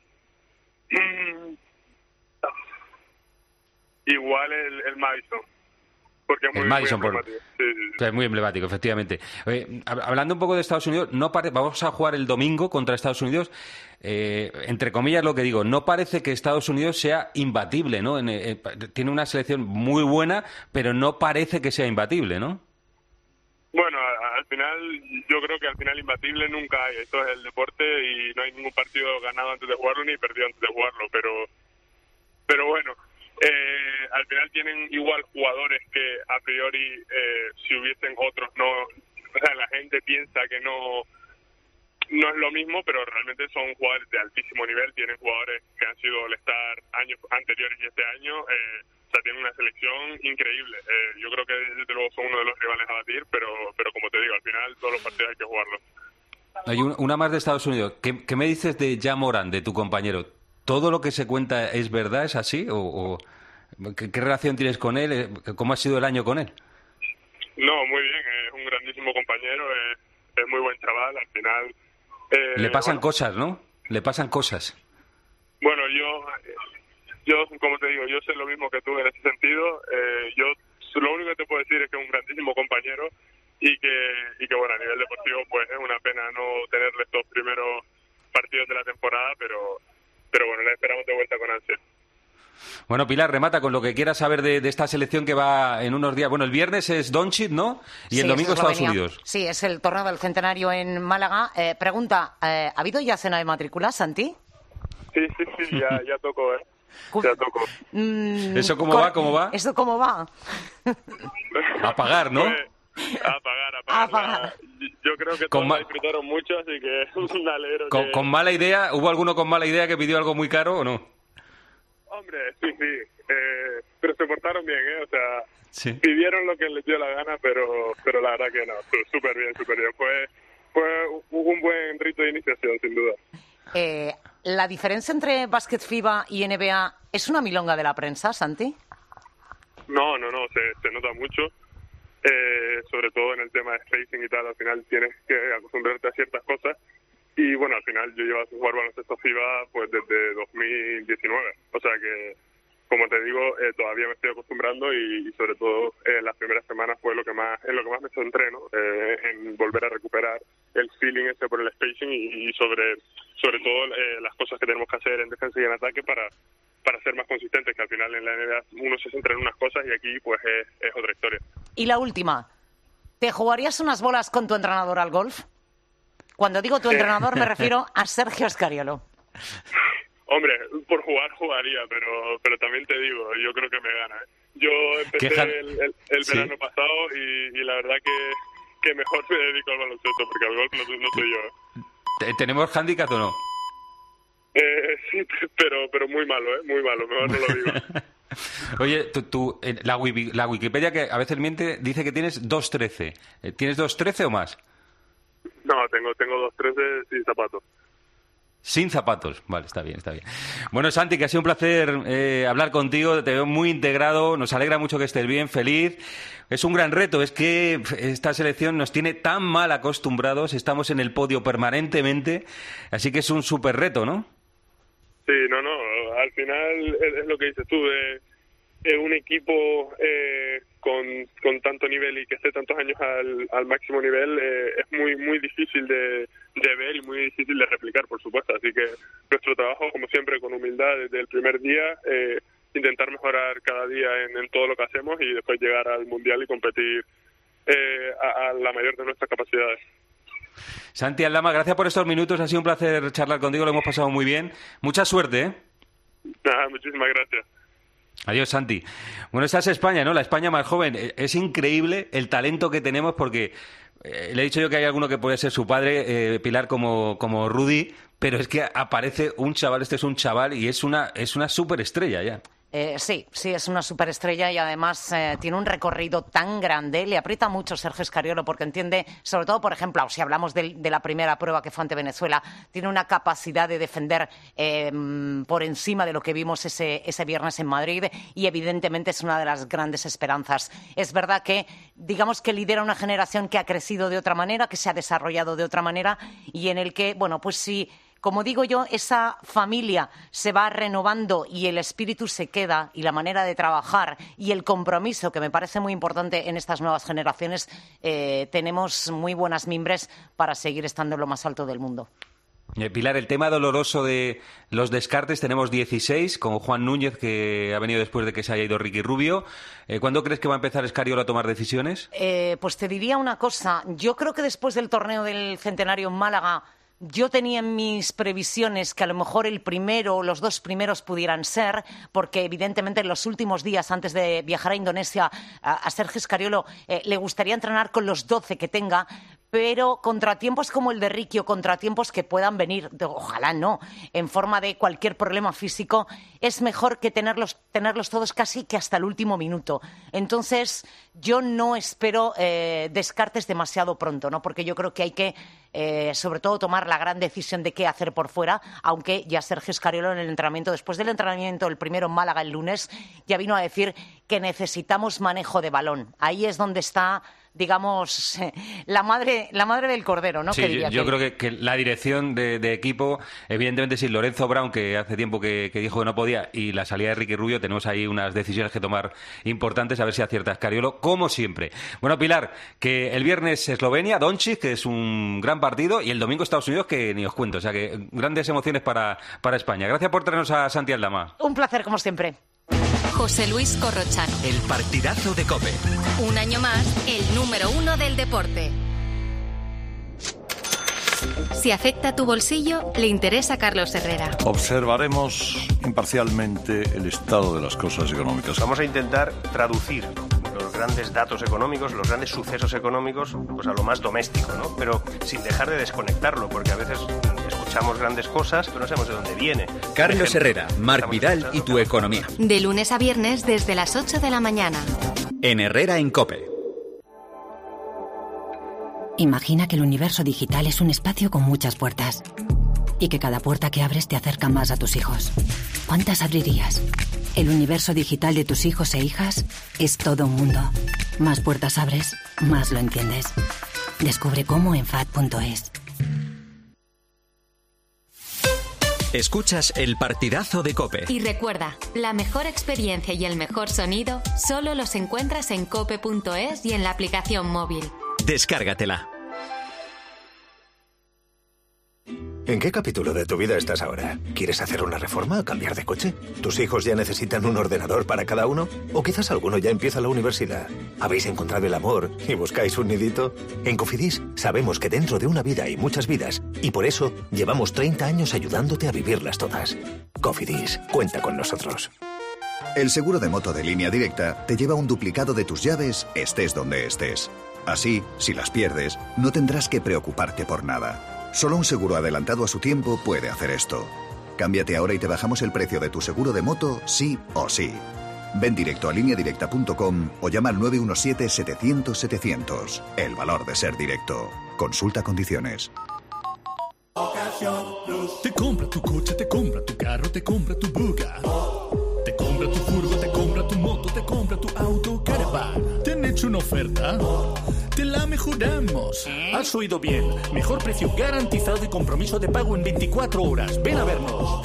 igual el, el Madison. Porque es muy, El Madison, muy por- emblemático. Sí, sí, sí. Que es muy emblemático, efectivamente. Oye, hab- hablando un poco de Estados Unidos, no pare- vamos a jugar el domingo contra Estados Unidos. Eh, entre comillas lo que digo, no parece que Estados Unidos sea imbatible, ¿no? En, eh, tiene una selección muy buena, pero no parece que sea imbatible, ¿no? Bueno, a- al final, yo creo que al final imbatible nunca hay. Esto es el deporte y no hay ningún partido ganado antes de jugarlo ni perdido antes de jugarlo. Pero, pero bueno, eh, al final tienen igual jugadores que a priori, eh, si hubiesen otros, no. O sea, la gente piensa que no no es lo mismo, pero realmente son jugadores de altísimo nivel. Tienen jugadores que han sido All-Star años anteriores y este año. Eh, o sea, tienen una selección increíble. Eh, yo creo que desde luego son uno de los rivales a batir, pero pero como te digo, al final todos los partidos hay que jugarlos. Hay un- una más de Estados Unidos. ¿Qué, qué me dices de Ja Morant, de tu compañero? ¿Todo lo que se cuenta es verdad, es así? ¿O, o ¿qué, qué relación tienes con él? Eh, ¿Cómo ha sido el año con él? No, muy bien, es un grandísimo compañero, es, es muy buen chaval, al final... eh, Le pasan bueno, cosas, ¿no? Le pasan cosas. Bueno, yo, yo, como te digo, yo sé lo mismo que tú en ese sentido. Eh, yo lo único que te puedo decir es que es un grandísimo compañero y que, y que bueno, a nivel deportivo pues es una pena no tenerle estos primeros partidos de la temporada, pero, pero bueno, le esperamos de vuelta con ansia. Bueno, Pilar, remata con lo que quieras saber de, de esta selección que va en unos días. Bueno, el viernes es Doncic, ¿no? Y Sí, el domingo es Estados Eslovenia. Unidos. Sí, es el torneo del centenario en Málaga. Eh, pregunta, eh, ¿ha habido ya cena de matrícula, Santi? Sí, sí, sí, ya, ya tocó, ¿eh? Ya tocó. Mm, ¿Eso cómo cor- va? ¿Cómo va? ¿Eso cómo va? A pagar, ¿no? Pues, a pagar, a pagar. A pagar. Yo creo que Con todos ma- la disfrutaron mucho, así que un alegro Con, que... con mala idea, ¿hubo alguno con mala idea que pidió algo muy caro o no? Hombre, sí, sí, eh, pero se portaron bien, ¿eh? O sea, Sí. pidieron lo que les dio la gana, pero pero la verdad que no, su- súper bien, súper bien. Fue, fue un buen rito de iniciación, sin duda. Eh, ¿la diferencia entre Basket FIBA y N B A es una milonga de la prensa, Santi? No, no, no, se, se nota mucho, eh, sobre todo en el tema de spacing y tal. Al final tienes que acostumbrarte a ciertas cosas y bueno, al final yo llevo a jugar baloncesto FIBA pues desde dos mil diecinueve, o sea que, como te digo, eh, todavía me estoy acostumbrando y, y sobre todo eh, las primeras semanas fue lo que más, en lo que más me centré, ¿no? Eh, en volver a recuperar el feeling ese por el spacing y, y sobre sobre todo eh, las cosas que tenemos que hacer en defensa y en ataque para para ser más consistentes, que al final en la N B A uno se centra en unas cosas y aquí pues es, es otra historia. Y la última, ¿te jugarías unas bolas con tu entrenador al golf? Cuando digo tu entrenador me refiero a Sergio Scariolo. Hombre, por jugar jugaría, pero pero también te digo, yo creo que me gana. ¿eh? Yo empecé ja... el, el, el ¿Sí? verano pasado y, y la verdad que, que mejor me dedico al baloncesto, porque al golf no, no soy yo. ¿eh? ¿Tenemos handicap o no? Eh, sí, pero pero muy malo, ¿eh? Muy malo, mejor no lo digo. Oye, tú, tú, la, la Wikipedia, que a veces miente, dice que tienes dos trece. ¿Tienes dos trece o más? No, tengo tengo dos trece sin zapatos. Sin zapatos, vale, está bien, está bien. Bueno, Santi, que ha sido un placer eh, hablar contigo, te veo muy integrado, nos alegra mucho que estés bien, feliz. Es un gran reto, es que esta selección nos tiene tan mal acostumbrados, estamos en el podio permanentemente, así que es un súper reto, ¿no? Sí, no, no, al final es, es lo que dices tú, de, de un equipo eh, con, con tanto nivel y que esté tantos años al, al máximo nivel, eh, es muy muy difícil de, de ver y muy difícil de replicar, por supuesto. Así que nuestro trabajo, como siempre, con humildad desde el primer día, eh, intentar mejorar cada día en, en todo lo que hacemos y después llegar al Mundial y competir eh, a, a la mayor de nuestras capacidades. Santi Aldama, gracias por estos minutos, ha sido un placer charlar contigo, lo hemos pasado muy bien. Mucha suerte, ¿eh? Nada, muchísimas gracias. Adiós, Santi. Bueno, esa es España, ¿no? La España más joven. Es increíble el talento que tenemos porque eh, le he dicho yo que hay alguno que puede ser su padre, eh, Pilar, como, como Rudy, pero es que aparece un chaval, este es un chaval y es una, es una superestrella ya. Eh, sí, sí, es una superestrella y además eh, tiene un recorrido tan grande. Le aprieta mucho Sergio Scariolo porque entiende, sobre todo, por ejemplo, si hablamos de, de la primera prueba que fue ante Venezuela, tiene una capacidad de defender eh, por encima de lo que vimos ese, ese viernes en Madrid y evidentemente es una de las grandes esperanzas. Es verdad que, digamos que lidera una generación que ha crecido de otra manera, que se ha desarrollado de otra manera y en el que, bueno, pues sí. Como digo yo, esa familia se va renovando y el espíritu se queda y la manera de trabajar y el compromiso, que me parece muy importante en estas nuevas generaciones, eh, tenemos muy buenas mimbres para seguir estando en lo más alto del mundo. Eh, Pilar, el tema doloroso de los descartes, tenemos dieciséis, con Juan Núñez, que ha venido después de que se haya ido Ricky Rubio. Eh, ¿Cuándo crees que va a empezar Scariolo a tomar decisiones? Eh, pues te diría una cosa, yo creo que después del torneo del Centenario en Málaga, yo tenía en mis previsiones que a lo mejor el primero o los dos primeros pudieran ser, porque evidentemente en los últimos días antes de viajar a Indonesia a, a Sergio Scariolo eh, le gustaría entrenar con los doce que tenga, pero contratiempos como el de Ricky o contratiempos que puedan venir, de, ojalá no, en forma de cualquier problema físico, es mejor que tenerlos, tenerlos todos casi que hasta el último minuto. Entonces, yo no espero eh, descartes demasiado pronto, ¿no? Porque yo creo que hay que, eh, sobre todo, tomar la gran decisión de qué hacer por fuera, aunque ya Sergio Scariolo en el entrenamiento, después del entrenamiento, el primero en Málaga el lunes, ya vino a decir que necesitamos manejo de balón. Ahí es donde está, digamos, la madre, la madre del cordero, ¿no? Sí, yo, yo creo que, que la dirección de, de equipo, evidentemente sin Lorenzo Brown, que hace tiempo que, que dijo que no podía, y la salida de Ricky Rubio, tenemos ahí unas decisiones que tomar importantes, a ver si acierta Scariolo, como siempre. Bueno, Pilar, que el viernes Eslovenia, Doncic, que es un gran partido, y el domingo Estados Unidos, que ni os cuento, o sea que grandes emociones para, para España. Gracias por traernos a Santi Aldama. Un placer, como siempre. José Luis Corrochano. El partidazo de COPE. Un año más, el número uno del deporte. Si afecta tu bolsillo, le interesa a Carlos Herrera. Observaremos imparcialmente el estado de las cosas económicas. Vamos a intentar traducir los grandes datos económicos, los grandes sucesos económicos, pues a lo más doméstico, ¿no? Pero sin dejar de desconectarlo, porque a veces escuchamos grandes cosas, pero no sabemos de dónde viene. Carlos Herrera, Marc Vidal y tu economía. De lunes a viernes desde las ocho de la mañana. En Herrera en COPE. Imagina que el universo digital es un espacio con muchas puertas. y que cada puerta que abres te acerca más a tus hijos. ¿Cuántas abrirías? El universo digital de tus hijos e hijas es todo un mundo. Más puertas abres, más lo entiendes. Descubre cómo en F A D punto es. Escuchas el partidazo de COPE. Y recuerda, la mejor experiencia y el mejor sonido solo los encuentras en cope punto es y en la aplicación móvil. Descárgatela. ¿En qué capítulo de tu vida estás ahora? ¿Quieres hacer una reforma o cambiar de coche? ¿Tus hijos ya necesitan un ordenador para cada uno? ¿O quizás alguno ya empieza la universidad? ¿Habéis encontrado el amor y buscáis un nidito? En Cofidis sabemos que dentro de una vida hay muchas vidas y por eso llevamos treinta años ayudándote a vivirlas todas. Cofidis, cuenta con nosotros. El seguro de moto de Línea Directa te lleva un duplicado de tus llaves estés donde estés. Así, si las pierdes, no tendrás que preocuparte por nada. Solo un seguro adelantado a su tiempo puede hacer esto. Cámbiate ahora y te bajamos el precio de tu seguro de moto, sí o sí. Ven directo a línea directa punto com o llama al nueve uno siete, setecientos, setecientos. El valor de ser directo. Consulta condiciones. Te compra tu coche, te compra tu carro, te compra tu buga. Te compra tu furgo, te compra tu moto, te compra tu auto, caravan. ¿Te han hecho una oferta? Te la mejoramos. Has oído bien. Mejor precio garantizado y compromiso de pago en veinticuatro horas. Ven a vernos.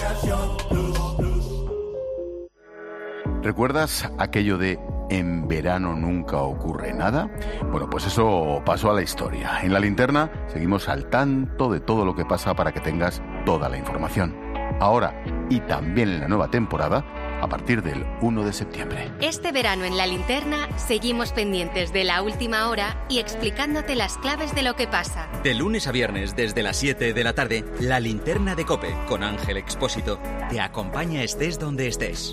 ¿Recuerdas aquello de en verano nunca ocurre nada? Bueno, pues eso pasó a la historia. En La Linterna seguimos al tanto de todo lo que pasa para que tengas toda la información. Ahora, y también en la nueva temporada, a partir del uno de septiembre. Este verano en La Linterna seguimos pendientes de la última hora y explicándote las claves de lo que pasa. De lunes a viernes desde las siete de la tarde, La Linterna de COPE con Ángel Expósito te acompaña estés donde estés.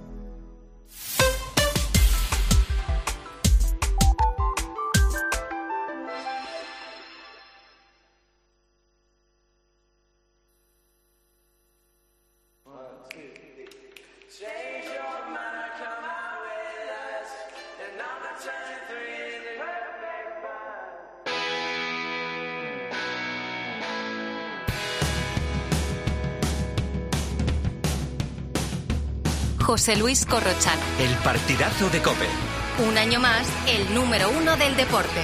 José Luis Corrochano. El partidazo de COPE. Un año más, el número uno del deporte.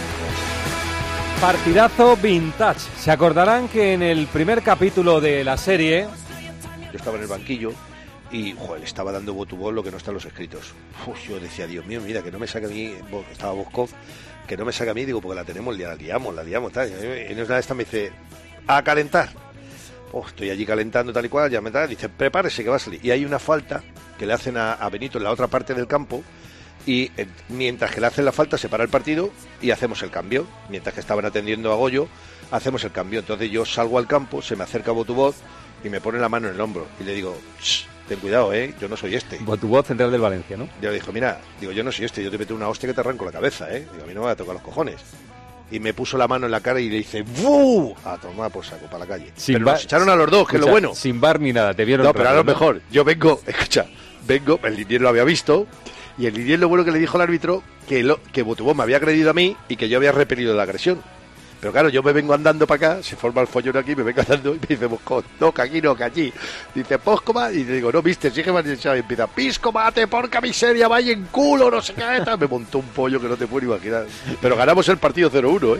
Partidazo vintage. Se acordarán que en el primer capítulo de la serie... Yo estaba en el banquillo y joder, le estaba dando Botubol lo que no está en los escritos. Uf, yo decía, Dios mío, mira, que no me saque a mí, estaba Boskov, que no me saque a mí, digo, porque la tenemos, la liamos, la liamos, tal. Y en una de estas me dice, a calentar. Oh, estoy allí calentando tal y cual, ya me trae, dice, prepárese que va a salir. Y hay una falta que le hacen a, a Benito en la otra parte del campo y eh, mientras que le hacen la falta se para el partido y hacemos el cambio. Mientras que estaban atendiendo a Goyo, hacemos el cambio. Entonces yo salgo al campo, se me acerca Botuvoz y me pone la mano en el hombro y le digo, ten cuidado, eh, yo no soy este. Botuvoz, central del Valencia, ¿no? Yo le dijo, mira, digo, yo no soy este, yo te meto una hostia que te arranco la cabeza, eh. Digo, a mí no me va a tocar los cojones. Y me puso la mano en la cara y le dice ¡bu! A tomar por saco, para la calle. Sin pero bar, nos echaron a los dos, escucha, que es lo bueno. Sin bar ni nada, te vieron. No, pero a lo rápido, mejor, ¿no? yo vengo, escucha, vengo, el Linier lo había visto, y el Linier lo bueno que le dijo al árbitro, que, lo, que Botubón me había agredido a mí y que yo había repelido la agresión. Pero claro, yo me vengo andando para acá, se forma el follón aquí, me vengo andando y me dice, Bosco, no, que aquí no, que allí. Dice, Póscoma, y le digo, no, viste, sí que me han echado, y empieza, Pisco, mate, porca miseria, vaya en culo, no sé qué, tal. Me montó un pollo que no te puedo imaginar. Pero ganamos el partido cero uno, ¿eh?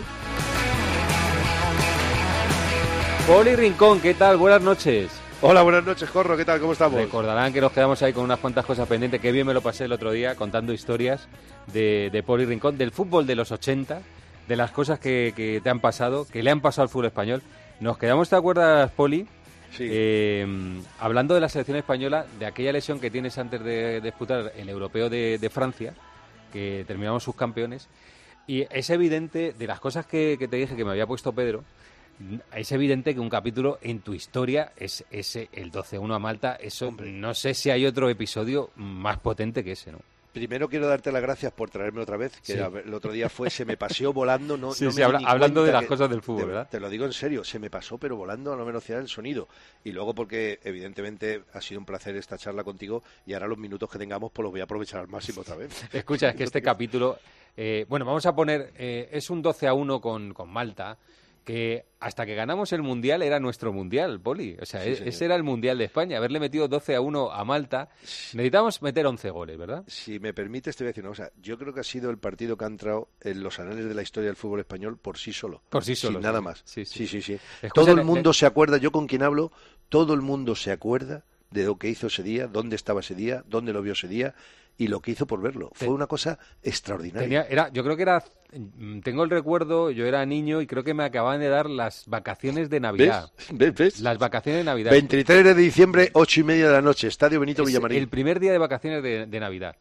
Poli Rincón, ¿qué tal? Buenas noches. Hola, buenas noches, Corro, ¿qué tal? ¿Cómo estamos? Recordarán que nos quedamos ahí con unas cuantas cosas pendientes, que bien me lo pasé el otro día contando historias de, de Poli Rincón, del fútbol de los ochenta, de las cosas que, que te han pasado, que le han pasado al fútbol español. Nos quedamos, ¿te acuerdas, Poli? Sí. Eh, hablando de la selección española, de aquella lesión que tienes antes de, de disputar el europeo de, de Francia, que terminamos sus campeones, y es evidente, de las cosas que, que te dije que me había puesto Pedro, es evidente que un capítulo en tu historia es ese, el doce uno a Malta. Eso, hombre, no sé si hay otro episodio más potente que ese, ¿no? Primero quiero darte las gracias por traerme otra vez, que sí. El otro día fue, se me paseó volando. No, sí, no sí, me habla, hablando de las que, cosas del fútbol, te, ¿verdad? Te lo digo en serio, se me pasó, pero volando a la velocidad del sonido. Y luego porque, evidentemente, ha sido un placer esta charla contigo y ahora los minutos que tengamos pues los voy a aprovechar al máximo otra vez. Escucha, es que este capítulo... Eh, bueno, vamos a poner... Eh, es un doce a uno con, con Malta... que hasta que ganamos el Mundial era nuestro Mundial, Poli. O sea, Sí, e- señor. ese era el Mundial de España. Haberle metido doce a uno a Malta. Necesitamos meter once goles, ¿verdad? Si me permites, te voy a decir una cosa. Yo creo que ha sido el partido que ha entrado en los anales de la historia del fútbol español por sí solo. Por sí solo, Sin sí. nada más. Sí, Sí, sí, sí. Escucha, Todo el le- mundo le- se acuerda, yo con quien hablo, todo el mundo se acuerda de lo que hizo ese día, dónde estaba ese día, dónde lo vio ese día y lo que hizo por verlo. Fue una cosa extraordinaria. Tenía, era, yo creo que era, mm, tengo el recuerdo, yo era niño y creo que me acababan de dar las vacaciones de Navidad. ¿Ves? ¿Ves? Las vacaciones de Navidad. veintitrés de diciembre, ocho y media de la noche, Estadio Benito Es Villamarín. el primer día de vacaciones de, de Navidad.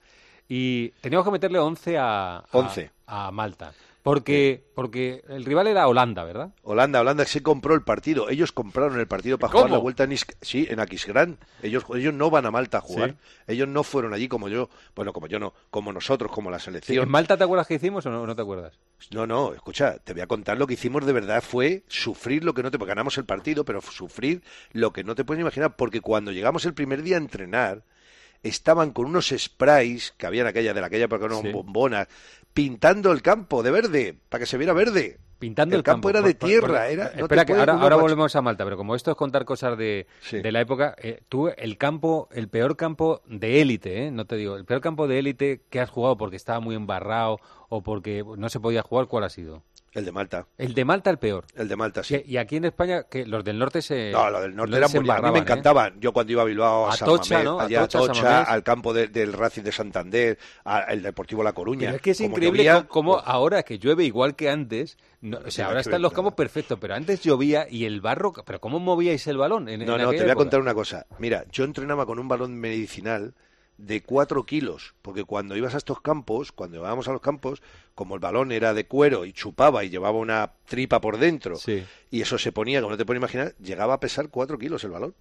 Y teníamos que meterle once a, a, once. a Malta. Porque, porque el rival era Holanda, ¿verdad? Holanda, Holanda se compró el partido. Ellos compraron el partido para ¿Cómo? jugar la vuelta en Is- sí, en Aquisgrán. Ellos, ellos no van a Malta a jugar. Sí. Ellos no fueron allí como yo, bueno, como yo no, como nosotros, como la Sí, selección. ¿En Malta te acuerdas que hicimos o no, no te acuerdas? No, no, escucha, te voy a contar lo que hicimos de verdad fue sufrir lo que no te... Porque ganamos el partido, pero sufrir lo que no te puedes imaginar. Porque cuando llegamos el primer día a entrenar, estaban con unos sprays que había en aquella, de la aquella época, unas Sí. bombonas, pintando el campo de verde, para que se viera verde. Pintando el, el campo, era Por- de por- tierra. por- era, no espera, te que puedes ahora, uno ahora mach- volvemos a Malta, pero como esto es contar cosas de, Sí. de la época, eh, tú, el campo, el peor campo de élite, eh, no te digo, el peor campo de élite que has jugado porque estaba muy embarrado o porque no se podía jugar, ¿cuál ha sido? El de Malta. El de Malta el peor. El de Malta, sí. Que- y aquí en España, que los del norte se... No, los del norte los eran se muy... A mí me embarraban, ¿eh? encantaban. Yo cuando iba a Bilbao, a, A San Tocha, Mamés, ¿no? A allá a Tocha, San Tocha, Mamés. al campo de- del Racing de Santander, al Deportivo La Coruña. Pero es que es Como increíble llovía, cómo ahora que llueve igual que antes, no, o sea, nada ahora que están ver, los nada. campos perfectos, pero antes llovía y el barro, pero ¿cómo movíais el balón? En, No, en no, te aquella voy a época? contar una cosa. Mira, yo entrenaba con un balón medicinal de cuatro kilos, porque cuando ibas a estos campos, cuando íbamos a los campos, como el balón era de cuero y chupaba y llevaba una tripa por dentro, Sí. y eso se ponía, como no te puedes imaginar, llegaba a pesar cuatro kilos el balón.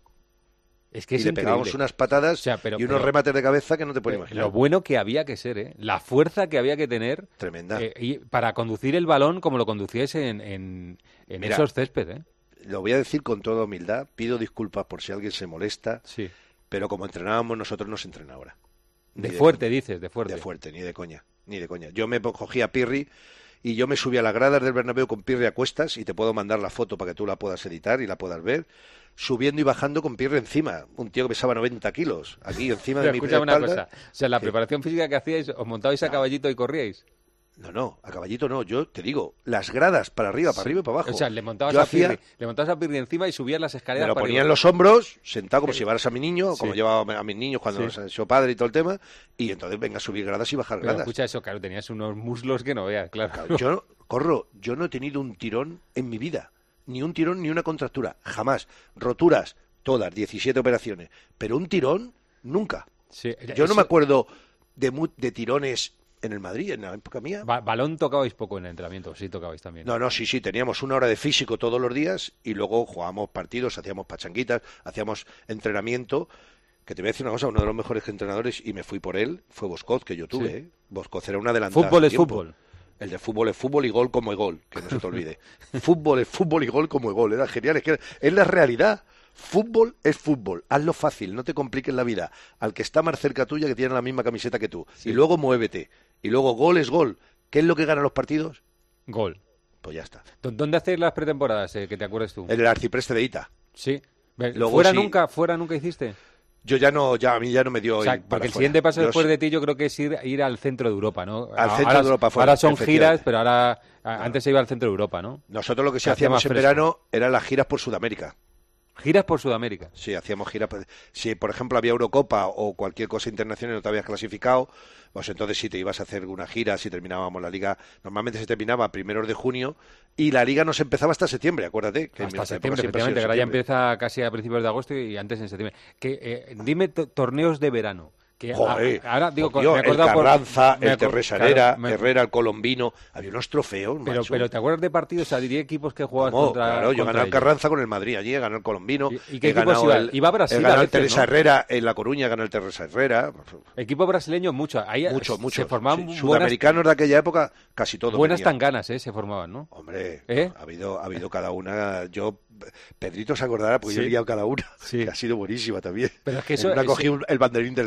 Es que y es le increíble. pegábamos unas patadas O sea, pero- y unos pero- remates de cabeza que no te puedes Pero imaginar. Lo bueno que había que ser, ¿eh? La fuerza que había que tener. Tremenda. eh, y para conducir el balón como lo conducíais en, en, en Mira, esos césped, ¿eh? Lo voy a decir con toda humildad, pido disculpas por si alguien se molesta, Sí. pero como entrenábamos nosotros no se entrena ahora. De Ni fuerte, coña. dices, de fuerte. De fuerte, ni de coña, ni de coña. Yo me po- cogía a Pirri y yo me subía a las gradas del Bernabéu con Pirri a cuestas y te puedo mandar la foto para que tú la puedas editar y la puedas ver, subiendo y bajando con Pirri encima. Un tío que pesaba noventa kilos, aquí encima de Pero mi escúchame una espalda. cosa. O sea, la ¿Qué? preparación física que hacíais, ¿os montabais a caballito y corríais? No, no, a caballito no, yo te digo, las gradas para arriba, para Sí. arriba y para abajo. O sea, le montabas, Yo a hacía- Pirri, le montabas a Pirri encima y subías las Me escaleras lo para ponía en arriba. los hombros, sentado como si llevaras a mi niño, como Sí. llevaba a mis niños cuando Sí. se hecho padre y todo el tema, y entonces venga a subir gradas y bajar Pero gradas. escucha eso, claro, tenías unos muslos que no veas, claro. Yo, corro, yo no he tenido un tirón en mi vida. Ni un tirón ni una contractura. Jamás. Roturas, todas, diecisiete operaciones. Pero un tirón, nunca. Sí, Yo no eso- me acuerdo de, mu- de tirones en el Madrid, en la época mía. Ba- balón tocabais poco en el entrenamiento, sí tocabais también. No, no, sí, sí, teníamos una hora de físico todos los días y luego jugábamos partidos, hacíamos pachanguitas, hacíamos entrenamiento. Que te voy a decir una cosa, uno de los mejores entrenadores, y me fui por él, fue Boscoz, que yo tuve. Sí. ¿eh? Boscoz era un adelantado. Fútbol a es su tiempo. fútbol. El de fútbol es fútbol y gol como es gol, que no se te olvide. Fútbol es fútbol y gol como es gol, era genial, es que es la realidad. Fútbol es fútbol, hazlo fácil, no te compliques la vida. Al que está más cerca tuya, que tiene la misma camiseta que tú. Sí. Y luego muévete. Y luego gol es gol. ¿Qué es lo que ganan los partidos? Gol. Pues ya está. ¿Dó- ¿Dónde hacéis las pretemporadas, eh, que te acuerdes tú? En el arcipreste de Ita. Sí. Ve- Luego ¿Fuera sí. nunca fuera nunca hiciste? Yo ya no, ya a mí ya no me dio. O sea, ir para porque el afuera. siguiente paso Yo después sí- de ti yo creo que es ir, ir al centro de Europa, ¿no? Al centro ahora, de Europa fuera, ahora son giras, efectivamente. pero ahora a- antes se iba al centro de Europa, ¿no? Nosotros lo que sí Se hacía hacíamos más en fresco. verano eran las giras por Sudamérica. Giras por Sudamérica. Sí, hacíamos giras. por- Si, por ejemplo, había Eurocopa o cualquier cosa internacional y no te habías clasificado, pues entonces sí te ibas a hacer una gira si terminábamos la liga. Normalmente se terminaba a primeros de junio y la liga no se empezaba hasta septiembre, acuérdate. Que en mi Hasta época septiembre, siempre ha sido efectivamente, que ahora ya septiembre. empieza casi a principios de agosto y antes en septiembre. Que, eh, dime to- torneos de verano. Que Joder, a- ahora digo, por Dios, me he el acordado por- Carranza, me el acu- Terresa claro, Herrera, me- Herrera, el Colombino, había unos trofeos, Pero, macho. pero ¿te acuerdas de partidos? O sea, diría equipos que jugabas ¿Cómo? contra Claro, yo contra gané al ellos. Carranza con el Madrid allí, he ganado el Colombino. ¿Y- y qué he equipos ganado iba? el- Iba a Brasil He a ganado el veces, Teresa ¿no? Herrera en La Coruña, ganó el Teresa Herrera. Equipo brasileño, mucho. Ahí Mucho, mucho. Se formaban Sí, buenas, Sudamericanos de aquella época, casi todos. buenas venían. tanganas, ¿eh? Se formaban, ¿no? Hombre, ¿Eh? ha habido, ha habido cada una. Yo, Pedrito se acordará porque yo Sí. he guiado cada una. Sí. Que ha sido buenísima también. Pero es que En eso- una eso- cogí un- el banderín del córner y me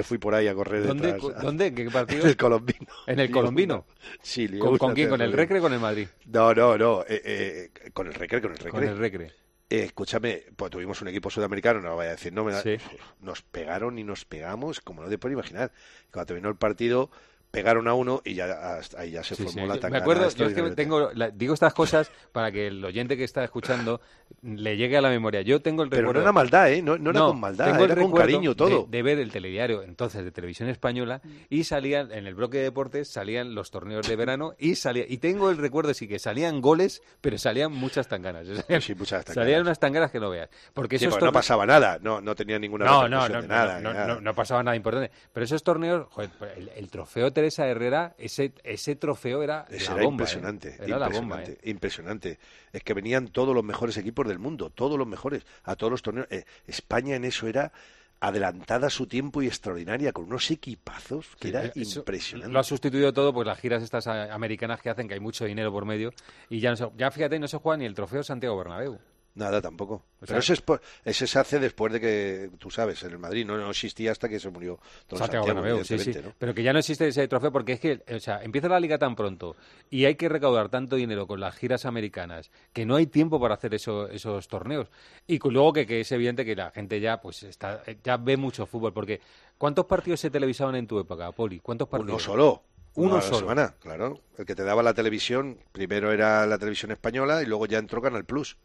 fui por ahí a correr ¿Dónde? detrás. ¿Dónde? ¿En qué partido? En el Colombino. ¿En el Colombino? Sí. ¿Con, ¿con quién? ¿Con el Recre o con el Madrid? No, no, no. Eh, eh, con el Recre, con el Recre. Con el Recre. Eh, escúchame, pues tuvimos un equipo sudamericano, no lo voy a decir, no me da... Sí. Nos pegaron y nos pegamos, como no te puedes imaginar. Cuando terminó el partido, pegaron a uno y ya hasta ahí ya se Sí, formó sí. la tangana. Me acuerdo, yo es que extraordinaria. tengo, la- digo estas cosas para que el oyente que está escuchando le llegue a la memoria. Yo tengo el Pero recuerdo... no era maldad, ¿eh? No, no era con maldad, tengo el era con recuerdo cariño todo. De, de ver el telediario entonces de Televisión Española y salían, en el bloque de deportes, salían los torneos de verano y salía y tengo el recuerdo, sí, que salían goles, pero salían muchas tanganas. O sea, Sí, muchas tanganas. Salían unas tanganas que no veas. Porque Sí, esos porque no torneos- pasaba nada, no, no tenía ninguna no, no, repercusión no, de nada. no, ni no, nada. no, no pasaba nada importante. Pero esos torneos, joder, el, el trofeo Teresa Herrera, ese, ese trofeo era Ese la era bomba, impresionante, ¿eh? Era la bomba, impresionante, ¿eh? impresionante. Es que venían todos los mejores equipos del mundo, todos los mejores, a todos los torneos. Eh, España en eso era adelantada a su tiempo y extraordinaria, con unos equipazos que Sí, era eso impresionante. Lo ha sustituido todo, pues las giras estas a- americanas que hacen, que hay mucho dinero por medio, y ya no se, ya fíjate, no se juega ni el trofeo Santiago Bernabéu. Nada, tampoco. O Pero sea, ese, es po- ese se hace después de que, tú sabes, en el Madrid no, no existía hasta que se murió Don Santiago Santiago, Bernabéu, sí, sí. evidentemente, ¿no? Pero que ya no existe ese trofeo porque es que, o sea, empieza la liga tan pronto y hay que recaudar tanto dinero con las giras americanas que no hay tiempo para hacer eso, esos torneos. Y que luego que, que es evidente que la gente ya, pues, está, ya ve mucho fútbol. Porque ¿cuántos partidos se televisaban en tu época, Poli? ¿Cuántos partidos? Uno solo. Uno a la solo. semana, claro. El que te daba la televisión, primero era la televisión española y luego ya entró Canal Plus.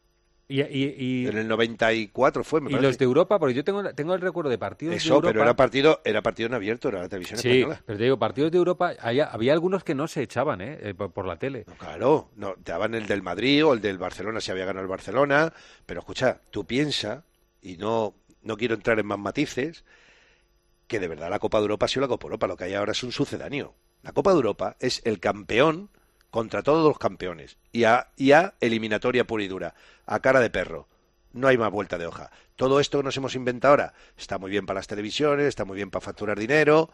Y, y, y, En el noventa y cuatro fue, me y parece. los de Europa, porque yo tengo, tengo el recuerdo de partidos de Eso, Europa. pero era partido, era partido en abierto, era la televisión Sí, española. pero te digo, partidos de Europa, había, había algunos que no se echaban, ¿eh? Eh, por, por la tele. Claro, no, te daban el del Madrid o el del Barcelona si había ganado el Barcelona, pero escucha, tú piensa, y no, no quiero entrar en más matices, que de verdad la Copa de Europa ha sido la Copa de Europa, lo que hay ahora es un sucedáneo. La Copa de Europa es el campeón contra todos los campeones, y a, y a eliminatoria pura y dura, a cara de perro. No hay más vuelta de hoja. Todo esto que nos hemos inventado ahora está muy bien para las televisiones, está muy bien para facturar dinero.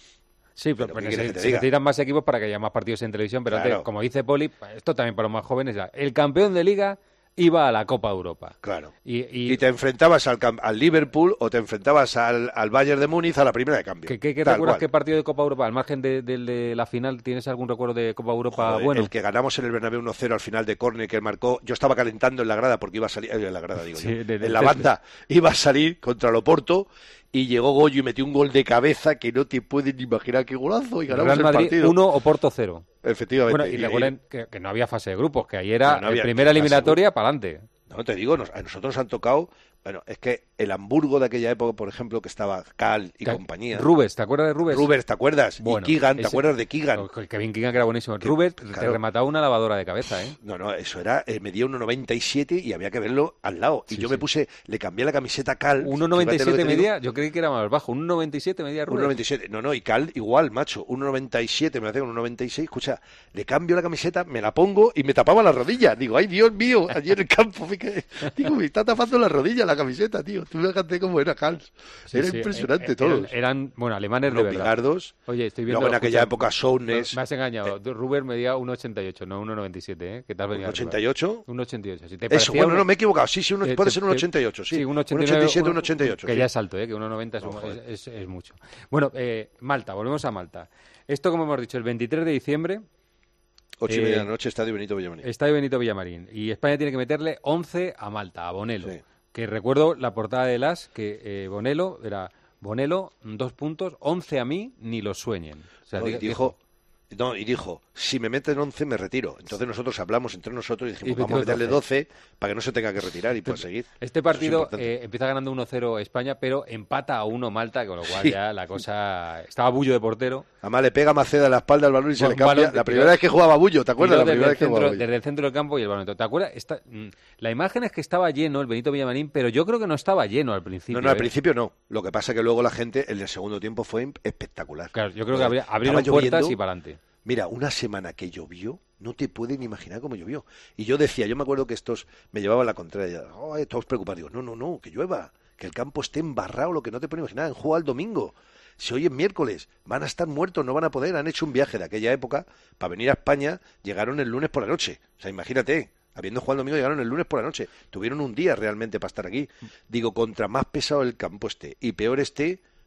Sí, pero, ¿qué porque quieres se, que te se diga? necesitan más equipos para que haya más partidos en televisión, pero Claro. antes, como dice Poli, esto también para los más jóvenes, ya, el campeón de liga iba a la Copa de Europa. Claro. Y, y- Y te enfrentabas al, cam- al Liverpool o te enfrentabas al, al Bayern de Múnich a la primera de cambio. ¿qué, qué- qué Tal recuerdas cual. qué partido de Copa Europa? Al margen de, del de la final, ¿tienes algún recuerdo de Copa Europa Joder, bueno? El que ganamos en el Bernabéu uno cero al final de córner que marcó, yo estaba calentando en la grada porque iba a salir, eh, en la grada digo Sí, yo, de- de- en la de- banda iba a salir contra el Oporto y llegó Goyo y metió un gol de cabeza que no te pueden imaginar qué golazo y ganamos Real el Madrid partido. uno, Oporto cero. Efectivamente. Bueno, y recuerden que, que no había fase de grupos, que ahí era No, no había- eh, primera fase de eliminatoria para adelante. No, te digo, nos- a nosotros nos han tocado, bueno, es que el Hamburgo de aquella época, por ejemplo, que estaba Cal y Ca- compañía. Rubens, ¿te acuerdas de Rubens? Rubens, ¿te acuerdas? Bueno, y Keegan, ¿te ese- acuerdas de Keegan? El Kevin Keegan, que era buenísimo. Rubens te claro. remataba una lavadora de cabeza, ¿eh? No, no, eso era, eh, medía uno noventa y siete y había que verlo al lado. Y Sí, yo sí. me puse, le cambié la camiseta a Cal. uno noventa y fíjate lo siete que te digo. medía, yo creí que era más bajo. uno noventa y siete medía uno Rubens. noventa y siete. No, no, y Cal igual, macho. uno noventa y siete, me hace uno noventa y seis. Escucha, le cambio la camiseta, me la pongo y me tapaba la rodilla. Digo, ay, Dios mío, allí en el campo. fíjate. Digo, me está tapando la rodilla la camiseta, tío. Tú fíjate cómo era Cal. Sí, era sí, impresionante eh, eh, todo. Eran, eran, bueno, alemanes Los de verdad. bigardos. Oye, estoy viendo... Luego en aquella escucha, época Souness. Me has engañado. Rubens medía uno ochenta y ocho, no uno noventa y siete, ¿eh? ¿Qué tal venía? ¿uno ochenta y ocho? uno ochenta y ocho. Si te Eso, parecía bueno, uno- no, me he equivocado. Sí, sí, uno, eh, puede te- ser un te- ochenta y ocho, sí. Sí, un un ochenta y siete, un ochenta y ocho. Que sí. ya es alto, ¿eh? Que uno noventa es, un- No, joder. es, es- es mucho. Bueno, eh, Malta, volvemos a Malta. Esto, como hemos dicho, el veintitrés de diciembre... Ocho y media de eh, la noche, Estadio Benito Villamarín. Estadio Benito Villamarín. Y España tiene que meterle once a Malta, a Bonelo. Sí. Que recuerdo la portada de Las, que eh, Bonelo era... Bonelo, dos puntos, once a mí, ni lo sueñen. O sea, No, y diga- dijo, no, y dijo, si me meten once me retiro. Entonces nosotros hablamos entre nosotros y dijimos, Y vamos a metió meterle doce para que no se tenga que retirar y pueda seguir. Este Eso es partido importante. eh, empieza ganando uno cero España, pero empata a uno Malta, con lo cual Sí. ya la cosa... Estaba Bullo de portero. Además le pega a Maceda en la espalda al balón y se Bueno, le cambia. balón- La primera vez que jugaba Bullo, ¿te acuerdas? Tiró La desde, primera el vez que centro, jugaba Bullo. desde el centro del campo y el balón. ¿Te acuerdas? Esta, mm, la imagen es que estaba lleno el Benito Villamarín, pero yo creo que no estaba lleno al principio. No, no, al ¿eh? principio no. Lo que pasa que luego la gente en el segundo tiempo fue imp- espectacular. Claro, yo creo que Joder, abri- abrieron estaba puertas lloviendo. y para adelante. Mira, una semana que llovió, no te pueden imaginar cómo llovió. Y yo decía, yo me acuerdo que estos me llevaban la contraria. Oh, todos preocupados. Digo, no, no, no, que llueva, que el campo esté embarrado, lo que no te pueden imaginar. Han jugado el domingo. Si hoy es miércoles, van a estar muertos, no van a poder. Han hecho un viaje de aquella época para venir a España, llegaron el lunes por la noche. O sea, imagínate, habiendo jugado el domingo, llegaron el lunes por la noche. Tuvieron un día realmente para estar aquí. Digo, contra más pesado el campo esté y peor esté,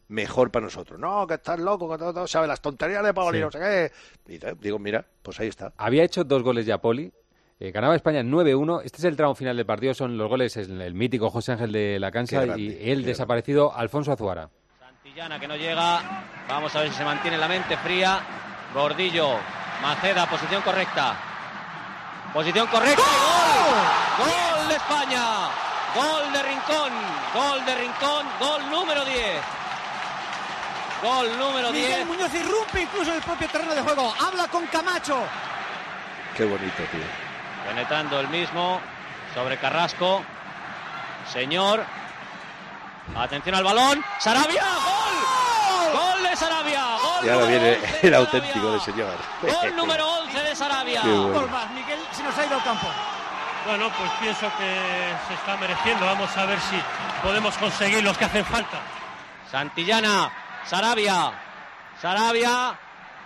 mejor para nosotros. No, que estás loco, que todo, todo sabe las tonterías de Poli, Sí. no sé qué. Y te- digo, mira, pues ahí está. Había hecho dos goles ya Poli. Eh, ganaba España nueve uno. Este es el tramo final del partido. Son los goles, el, el mítico José Ángel de la Cansa Qué grande, y el desaparecido Alfonso Azuara. Santillana que no llega. Vamos a ver si se mantiene la mente fría. Gordillo, Maceda, posición correcta. Posición correcta. y ¡Gol! ¡Gol de España! Gol de Rincón. Gol de Rincón. Gol número diez. Gol número diez. Miguel Muñoz irrumpe incluso en el propio terreno de juego. Habla con Camacho. Qué bonito, tío. Penetrando el mismo sobre Carrasco. Señor. Atención al balón. Sarabia. ¡Gol! ¡Gol de Sarabia! ¡Gol Y ahora número viene once de el Sarabia! auténtico de señor. Gol número once de Sarabia. Qué bueno. Gol más. Miguel se nos ha ido al campo. Bueno, pues pienso que se está mereciendo. Vamos a ver si podemos conseguir los que hacen falta. Santillana. Sarabia. Sarabia.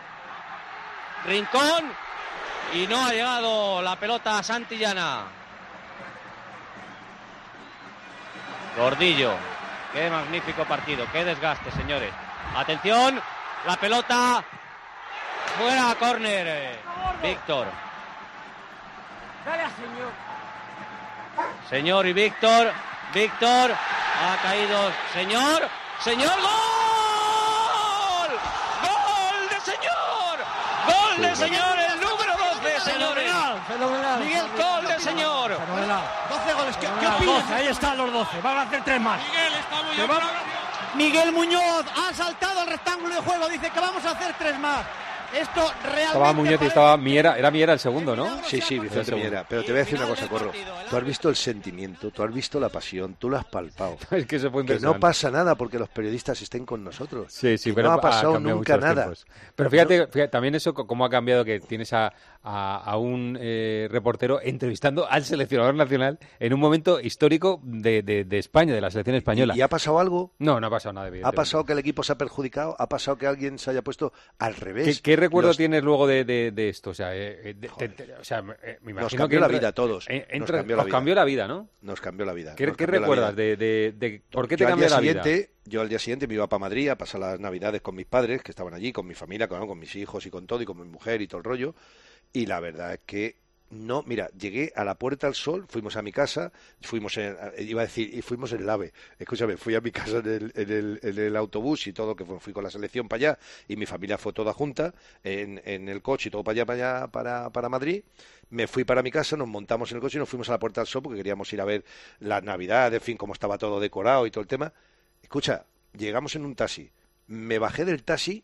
Rincón. Y no ha llegado la pelota a Santillana. Gordillo. Qué magnífico partido. Qué desgaste, señores. Atención. La pelota. Fuera, córner. Víctor. Dale a señor. Señor y Víctor. Víctor. Ha caído. Señor. Señor. ¡Gol! ¡Gol de señor! ¡Gol de señor! El número doce, señores. Fenomenal, fenomenal. Miguel, gol del señor. Fenomenal. doce goles. ¿Qué, qué Fenomenal, opinas? doce, ahí están los doce. Van a hacer tres más. Miguel, está muy Miguel Muñoz ha saltado al rectángulo de juego. Dice que vamos a hacer tres más. Esto realmente... Estaba Muñoz y parece- estaba Miera. Era Miera el segundo, ¿no? Sí, sí, Vicente Miera. Pero te voy a decir una cosa, Corro. Tú has visto el sentimiento, tú has visto la pasión, tú lo has palpado. Es que se fue Que no impresionante. pasa nada porque los periodistas estén con nosotros. Sí, sí, Que pero no ha pasado cambiado nunca muchos nada. tiempos. Pero fíjate, fíjate, también eso, co- cómo ha cambiado que tienes a, a, a un eh, reportero entrevistando al seleccionador nacional en un momento histórico de, de, de España, de la selección española. ¿Y ha pasado algo? No, no ha pasado nada, ¿Ha evidentemente. pasado que el equipo se ha perjudicado? ¿Ha pasado que alguien se haya puesto al ¿Qué, revés? qué recuerdo Los- tienes luego de, de, de esto? O sea, eh, de- te- te- o sea, eh, me imagino Nos cambió que la entra- vida a todos. eh, Nos entra- cambió la os vida. cambió la vida, ¿no? Nos cambió la vida. ¿Qué, nos qué cambió la recuerdas vida. de, de, de- por qué te Yo al cambió día la vida? siguiente, Yo al día siguiente me iba para Madrid a pasar las Navidades con mis padres, que estaban allí, con mi familia, con, con mis hijos y con todo, y con mi mujer y todo el rollo. Y la verdad es que no, mira, llegué a la Puerta del Sol, fuimos a mi casa, fuimos en, iba a decir, y fuimos en el AVE. Escúchame, fui a mi casa en el, en el, en el autobús y todo, que fue- fui con la selección para allá, y mi familia fue toda junta en, en el coche y todo para allá, para allá, para, para Madrid. Me fui para mi casa, nos montamos en el coche y nos fuimos a la Puerta del Sol porque queríamos ir a ver las Navidades, en fin, cómo estaba todo decorado y todo el tema. Escucha, llegamos en un taxi, me bajé del taxi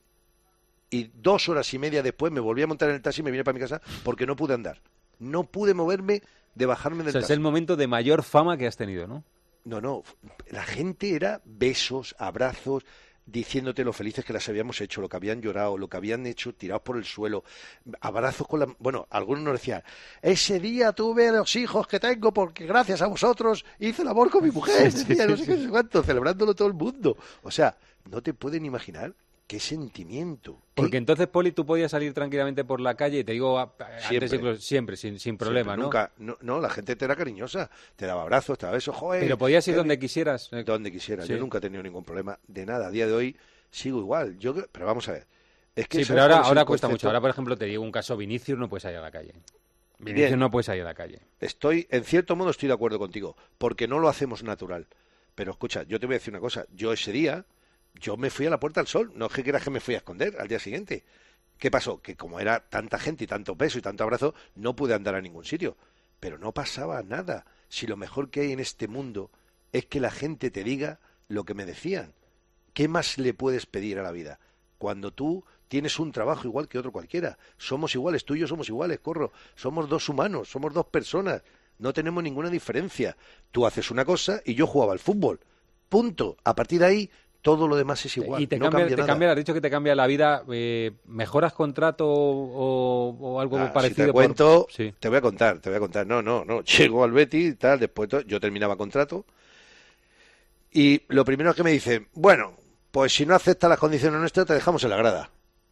y dos horas y media después me volví a montar en el taxi y me vine para mi casa porque no pude andar. No pude moverme de bajarme O del sea, es taxi. el momento de mayor fama que has tenido, ¿no? No, no, la gente era besos, abrazos, diciéndote lo felices que las habíamos hecho, lo que habían llorado, lo que habían hecho tirados por el suelo, abrazos con la... Bueno, algunos nos decían, ese día tuve los hijos que tengo porque gracias a vosotros hice el amor con mi mujer, Sí, sí, decía, no sí, sé qué, sí. no sé cuánto, celebrándolo todo el mundo. O sea, no te pueden imaginar qué sentimiento. Porque entonces, Poli, tú podías salir tranquilamente por la calle, te digo, a- antes Siempre. incluso- siempre, sin, sin problema, Siempre, ¿no? Nunca, no, no, la gente te era cariñosa, te daba abrazos, te daba besos, joder. Pero podías ir qué donde bien. quisieras. eh. Donde quisiera. Sí. Yo nunca he tenido ningún problema de nada. A día de hoy sigo igual. Yo, creo- pero vamos a ver. Es que Sí, ¿sabes pero ahora, cuál es el ahora cuesta concepto? mucho. Ahora, por ejemplo, te digo un caso, Vinicius no puede salir a la calle. Bien. Vinicius no puede salir a la calle. Estoy, en cierto modo, estoy de acuerdo contigo, porque no lo hacemos natural. Pero escucha, yo te voy a decir una cosa. Yo ese día, yo me fui a la Puerta del Sol. No es que quieras que me fui a esconder al día siguiente. ¿Qué pasó? Que como era tanta gente y tanto peso y tanto abrazo, no pude andar a ningún sitio. Pero no pasaba nada. Si lo mejor que hay en este mundo es que la gente te diga lo que me decían. ¿Qué más le puedes pedir a la vida? Cuando tú tienes un trabajo igual que otro cualquiera. Somos iguales, tú y yo somos iguales, Corro. Somos dos humanos, somos dos personas. No tenemos ninguna diferencia. Tú haces una cosa y yo jugaba al fútbol. Punto. A partir de ahí, todo lo demás es igual. Y te no cambia, cambia te nada. cambia, has dicho que te cambia la vida. Eh, ¿Mejoras contrato o, o algo Ah, parecido? si te por- cuento, Sí. te voy a contar, te voy a contar. No, no, no. Llego al Betis y tal, después to- yo terminaba contrato. Y lo primero que me dicen, bueno, pues si no aceptas las condiciones nuestras, te dejamos en la grada.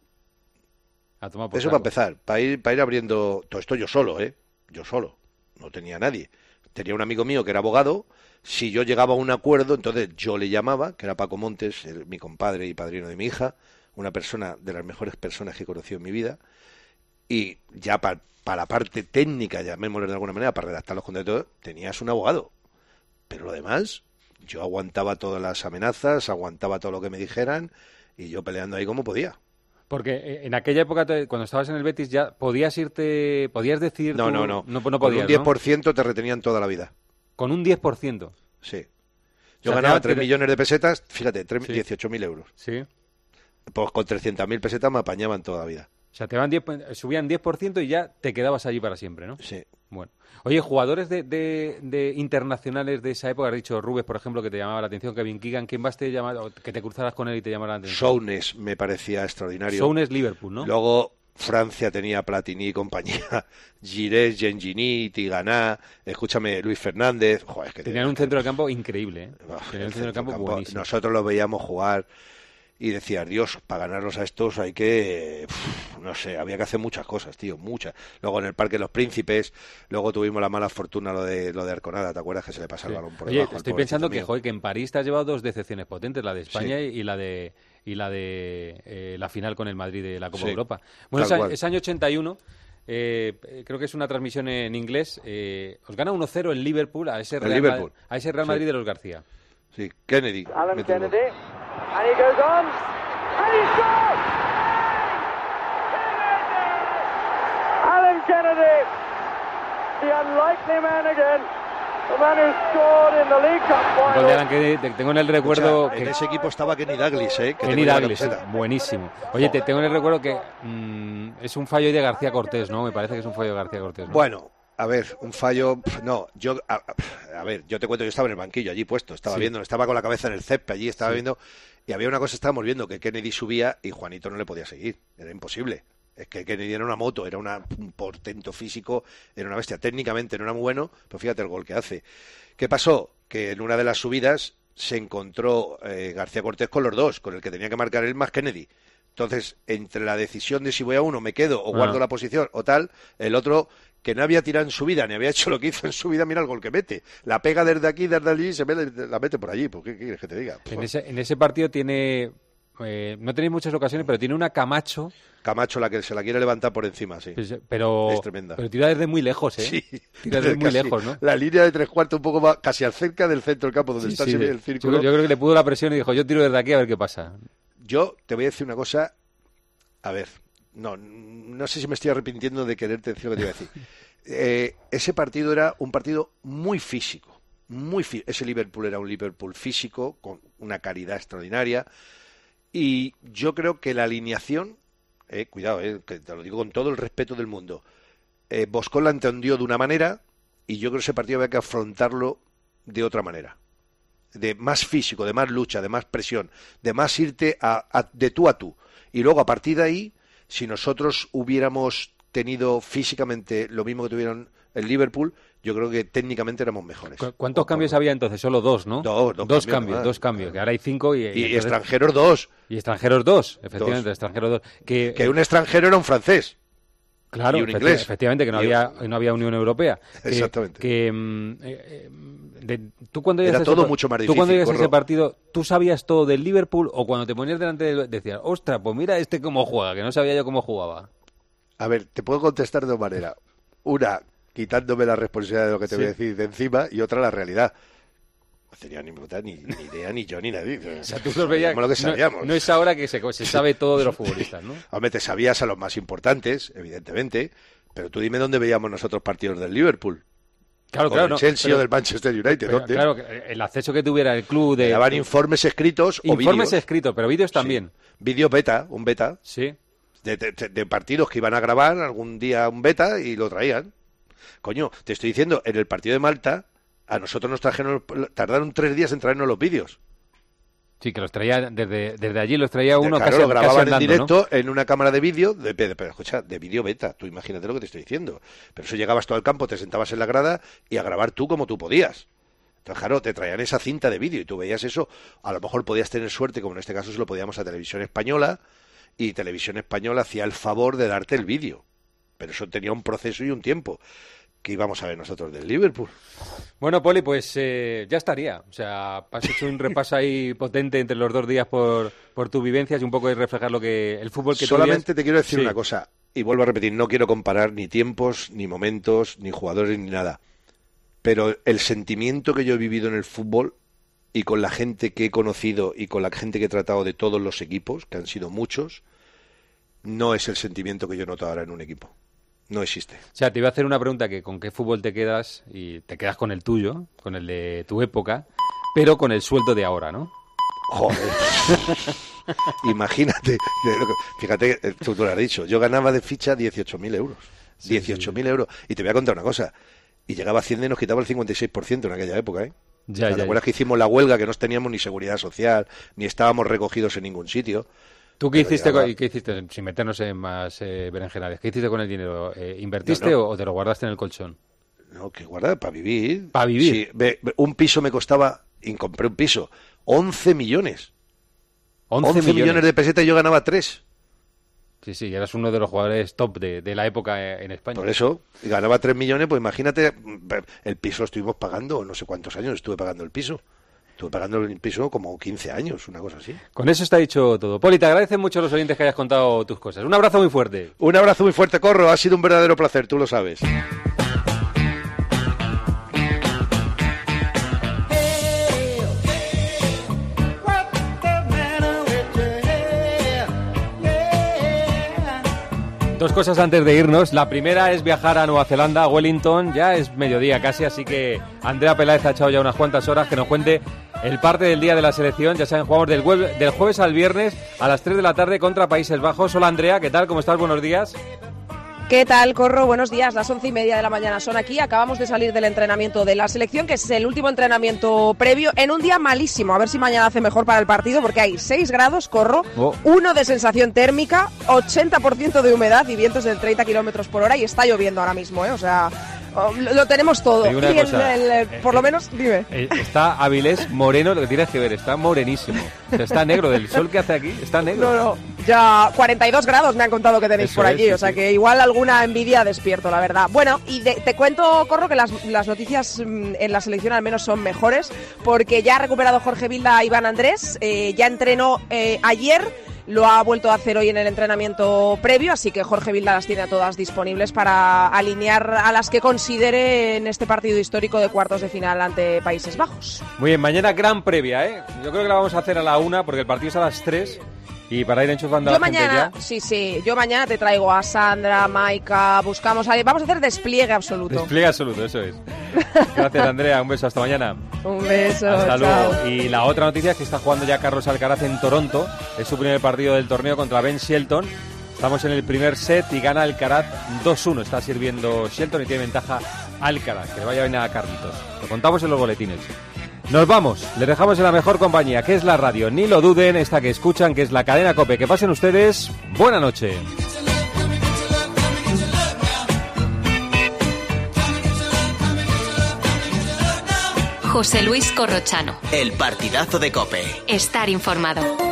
A tomar por Eso saco. para empezar, para ir, para ir abriendo todo esto yo solo, ¿eh? Yo solo. No tenía nadie. tenía un amigo mío que era abogado, si yo llegaba a un acuerdo, entonces yo le llamaba, que era Paco Montes, el, mi compadre y padrino de mi hija, una persona de las mejores personas que he conocido en mi vida, y ya para pa la parte técnica, llamémoslo de alguna manera, para redactar los contratos, tenías un abogado. Pero lo demás, yo aguantaba todas las amenazas, aguantaba todo lo que me dijeran, y yo peleando ahí como podía. Porque en aquella época, cuando estabas en el Betis, ya podías irte, podías decir... No, tú, no, no. No, no Con podías, un diez por ciento ¿no? te retenían toda la vida. ¿Con un diez por ciento? Sí. Yo O sea, ganaba te- tres millones de pesetas, fíjate, tres- Sí. dieciocho mil euros. Sí. Pues con trescientas mil pesetas me apañaban toda la vida. O sea, te van diez, subían diez por ciento y ya te quedabas allí para siempre, ¿no? Sí. Bueno. Oye, jugadores de, de, de internacionales de esa época, has dicho Rubes, por ejemplo, que te llamaba la atención, Kevin Keegan, ¿quién más te llamaba, o que te cruzaras con él y te llamara la atención? Sounes me parecía extraordinario. Sounes, Liverpool, ¿no? Luego Francia tenía Platini y compañía, Gires, Gengini, Tiganá, escúchame, Luis Fernández. Joder, es que Tenían un centro de campo increíble, ¿eh? Uf, Tenían un el centro de campo campo, buenísimo. nosotros los veíamos jugar y decías, Dios, para ganarlos a estos hay que, uf, no sé, había que hacer muchas cosas, tío, muchas. Luego en el Parque de los Príncipes, luego tuvimos la mala fortuna lo de lo de Arconada, ¿te acuerdas que se le pasa el Sí. balón por Oye, debajo? al estoy pobrecito pensando que, mío? joder, que en París te has llevado dos decepciones potentes, la de España Sí. y la de y la de eh, la final con el Madrid de la Copa Sí, Europa. Bueno, tal es, cual. es año ochenta y uno, eh, creo que es una transmisión en inglés, eh, os gana uno cero el Liverpool a ese El Real, Liverpool. Ma- a ese Real Sí. Madrid de los García. Sí, Kennedy. Alan mete el gol. Kennedy, and he goes on, and he scores! Alan Kennedy, the unlikely man again, the man who scored in the League Cup Un gol de Alan final. Kennedy, te- tengo en el recuerdo Escucha, que en ese equipo estaba Kenny Douglas, ¿eh? Que Kenny tenía la Douglas, sí, camiseta. buenísimo. Oye, te tengo en el recuerdo que mm, es un fallo de García Cortés, ¿no? Me parece que es un fallo de García Cortés, ¿no? Bueno, a ver, un fallo, pf, no, yo, a, a- a ver, yo te cuento, yo estaba en el banquillo allí puesto, estaba Sí. viendo, estaba con la cabeza en el césped allí, estaba Sí. viendo, y había una cosa, estábamos viendo, que Kennedy subía y Juanito no le podía seguir, era imposible. Es que Kennedy era una moto, era una, un portento físico, era una bestia, técnicamente no era muy bueno, pero fíjate el gol que hace. ¿Qué pasó? Que en una de las subidas se encontró eh, García Cortés con los dos, con el que tenía que marcar él más Kennedy. Entonces, entre la decisión de si voy a uno, me quedo o Ah. guardo la posición o tal, el otro, que no había tirado en su vida, ni había hecho lo que hizo en su vida, mira el gol que mete. La pega desde aquí, desde allí, y se ve, la mete por allí. ¿Por qué, qué quieres que te diga? En ese, en ese partido tiene... eh, no tenéis muchas ocasiones, pero tiene una Camacho... Camacho, la que se la quiere levantar por encima, sí. Pues, pero, Es tremenda. pero tira desde muy lejos, ¿eh? Sí, Tira desde muy casi lejos, ¿no? La línea de tres cuartos un poco más, casi al cerca del centro del campo, donde Sí, está sí, siempre sí. el círculo. Yo, yo creo que le pudo la presión y dijo, yo tiro desde aquí a ver qué pasa. Yo te voy a decir una cosa, a ver, no, no sé si me estoy arrepintiendo de quererte decir lo que te iba a decir. Eh, ese partido era un partido muy físico, muy fí- ese Liverpool era un Liverpool físico, con una calidad extraordinaria, y yo creo que la alineación, eh, cuidado, eh, que te lo digo con todo el respeto del mundo, eh, Boscón la entendió de una manera, y yo creo que ese partido había que afrontarlo de otra manera. De más físico, de más lucha, de más presión, de más irte a, a- de tú a tú. Y luego, a partir de ahí, si nosotros hubiéramos tenido físicamente lo mismo que tuvieron el Liverpool, yo creo que técnicamente éramos mejores. ¿Cu- ¿Cuántos cambios había entonces? Solo dos, ¿no? Dos, dos cambios, cambios, además. dos cambios. Que ahora hay cinco y... Y, y entonces- extranjeros dos. Y extranjeros dos, efectivamente, Dos. extranjeros dos. Que, Que un extranjero era un francés. Claro, y un efecti- inglés. efectivamente, que no Y un- había, no había Unión Europea. Que- Exactamente. Que, mm, eh, eh, de- tú cuando Era llegas a todo ese, mucho más Tú cuando difícil, llegas a ese Corro. partido, ¿tú sabías todo del Liverpool o cuando te ponías delante de, decías, ostras, pues mira este cómo juega, que no sabía yo cómo jugaba? A ver, te puedo contestar de dos maneras. Una, quitándome la responsabilidad de lo que te Sí. voy a decir de encima, y otra, la realidad. No tenía ni, puta, ni, ni idea, ni yo, ni nadie. O sea, tú los veías, Sabíamos lo que no- sabíamos. no, es ahora que se, se sabe todo de los futbolistas, ¿no? Hombre, te sabías a los más importantes, evidentemente, pero tú dime dónde veíamos nosotros partidos del Liverpool. Claro, o claro. del no, Chelsea pero- o del Manchester United, pero, ¿dónde? claro, que el acceso que tuviera el club de... Te daban informes escritos o Informes vídeos. escritos, pero vídeos también. Vídeos beta, un beta. Sí. De, de- de partidos que iban a grabar algún día un beta y lo traían. Coño, te estoy diciendo, en el partido de Malta, a nosotros nos trajeron, tardaron tres días en traernos los vídeos. Sí, que los traía desde, desde allí, los traía uno Claro, casi, lo grababan casi andando, en directo ¿no? en una cámara de vídeo, de, de- pero escucha, de vídeo beta, tú imagínate lo que te estoy diciendo. Pero eso llegabas todo al campo, te sentabas en la grada y a grabar tú como tú podías. Entonces, claro, te traían esa cinta de vídeo y tú veías eso, a lo mejor podías tener suerte, como en este caso se lo podíamos a Televisión Española, y Televisión Española hacía el favor de darte el vídeo. Pero eso tenía un proceso y un tiempo. ¿qué íbamos a ver nosotros del Liverpool? Bueno, Poli, pues eh, ya estaría. O sea, has hecho un repaso ahí potente entre los dos días por, por tus vivencias y un poco de reflejar lo que el fútbol que Solamente tú te quiero decir sí. una cosa, y vuelvo a repetir, no quiero comparar ni tiempos, ni momentos, ni jugadores, ni nada. Pero el sentimiento que yo he vivido en el fútbol y con la gente que he conocido y con la gente que he tratado de todos los equipos, que han sido muchos, no es el sentimiento que yo noto ahora en un equipo. No existe. O sea, te iba a hacer una pregunta que con qué fútbol te quedas y te quedas con el tuyo, con el de tu época, pero con el sueldo de ahora, ¿no? Joder. Imagínate, fíjate, tú, tú lo has dicho, yo ganaba de ficha dieciocho mil euros. Sí, dieciocho mil sí. euros. Y te voy a contar una cosa, y llegaba a Hacienda y nos quitaba el cincuenta y seis por ciento en aquella época, ¿eh? Ya, O sea, ya, ¿te acuerdas ya. que hicimos la huelga, que no teníamos ni seguridad social, ni estábamos recogidos en ningún sitio? ¿Tú qué Pero hiciste, llegaba- con, y qué hiciste, sin meternos en más eh, berenjenales, qué hiciste con el dinero? Eh, ¿Invertiste No, no. O, o te lo guardaste en el colchón? No, que guardar para vivir. ¿Para vivir? Sí, ve- ve- un piso me costaba, y compré un piso, once millones. once millones. millones de pesetas y yo ganaba tres. Sí, sí, eras uno de los jugadores top de, de la época eh, en España. Por eso, y ganaba tres millones, pues imagínate, el piso lo estuvimos pagando, no sé cuántos años estuve pagando el piso. Estuve pagando el piso como quince años, una cosa así. Con eso está dicho todo. Poli, te agradecen mucho los oyentes que hayas contado tus cosas. Un abrazo muy fuerte. Un abrazo muy fuerte, Corro, ha sido un verdadero placer, tú lo sabes. Dos cosas antes de irnos. La primera es viajar a Nueva Zelanda, a Wellington. Ya es mediodía casi, así que Andrea Peláez ha echado ya unas cuantas horas que nos cuente el parte del día de la selección. Ya saben, jugamos del, hue- del jueves al viernes a las tres de la tarde contra Países Bajos. Hola Andrea, ¿qué tal? ¿Cómo estás? Buenos días. ¿Qué tal, Corro? Buenos días. Las once y media de la mañana son aquí. Acabamos de salir del entrenamiento de la selección, que es el último entrenamiento previo, en un día malísimo. A ver si mañana hace mejor para el partido, porque hay seis grados, Corro, Oh. uno de sensación térmica, ochenta por ciento de humedad y vientos de treinta kilómetros por hora, y está lloviendo ahora mismo, ¿eh? O sea, oh, lo, lo tenemos todo. Te digo una Y el- cosa. el- el- por lo menos, dime. Eh, está Avilés moreno, lo que tienes que ver, está morenísimo. O sea, está negro, del sol que hace aquí, está negro. No, no, ya cuarenta y dos grados me han contado que tenéis Eso por es, allí, sí, o sea sí. que igual alguna envidia despierto, la verdad. Bueno, y de- te cuento, Corro, que las, las noticias mm, en la selección al menos son mejores, porque ya ha recuperado Jorge Vilda a Iván Andrés, eh, ya entrenó eh, ayer. Lo ha vuelto a hacer hoy en el entrenamiento previo, así que Jorge Vilda las tiene a todas disponibles para alinear a las que considere en este partido histórico de cuartos de final ante Países Bajos. Muy bien, mañana gran previa, ¿eh? Yo creo que la vamos a hacer a la una, porque el partido es a las tres. Y para ir enchufando a Yo la gente mañana, ya. sí, sí, yo mañana te traigo a Sandra, Maika, buscamos a alguien. Vamos a hacer despliegue absoluto. Despliegue absoluto, eso es. Gracias, Andrea. Un beso, hasta mañana. Un beso, Hasta chao. luego. Y la otra noticia es que está jugando ya Carlos Alcaraz en Toronto. Es su primer partido del torneo contra Ben Shelton. Estamos en el primer set y gana Alcaraz dos uno. Está sirviendo Shelton y tiene ventaja Alcaraz. Que le vaya bien a Carlitos. Lo contamos en los boletines. Nos vamos, les dejamos en la mejor compañía, que es la radio. Ni lo duden, esta que escuchan, que es la cadena COPE. Que pasen ustedes buena noche. José Luis Corrochano. El partidazo de COPE. Estar informado.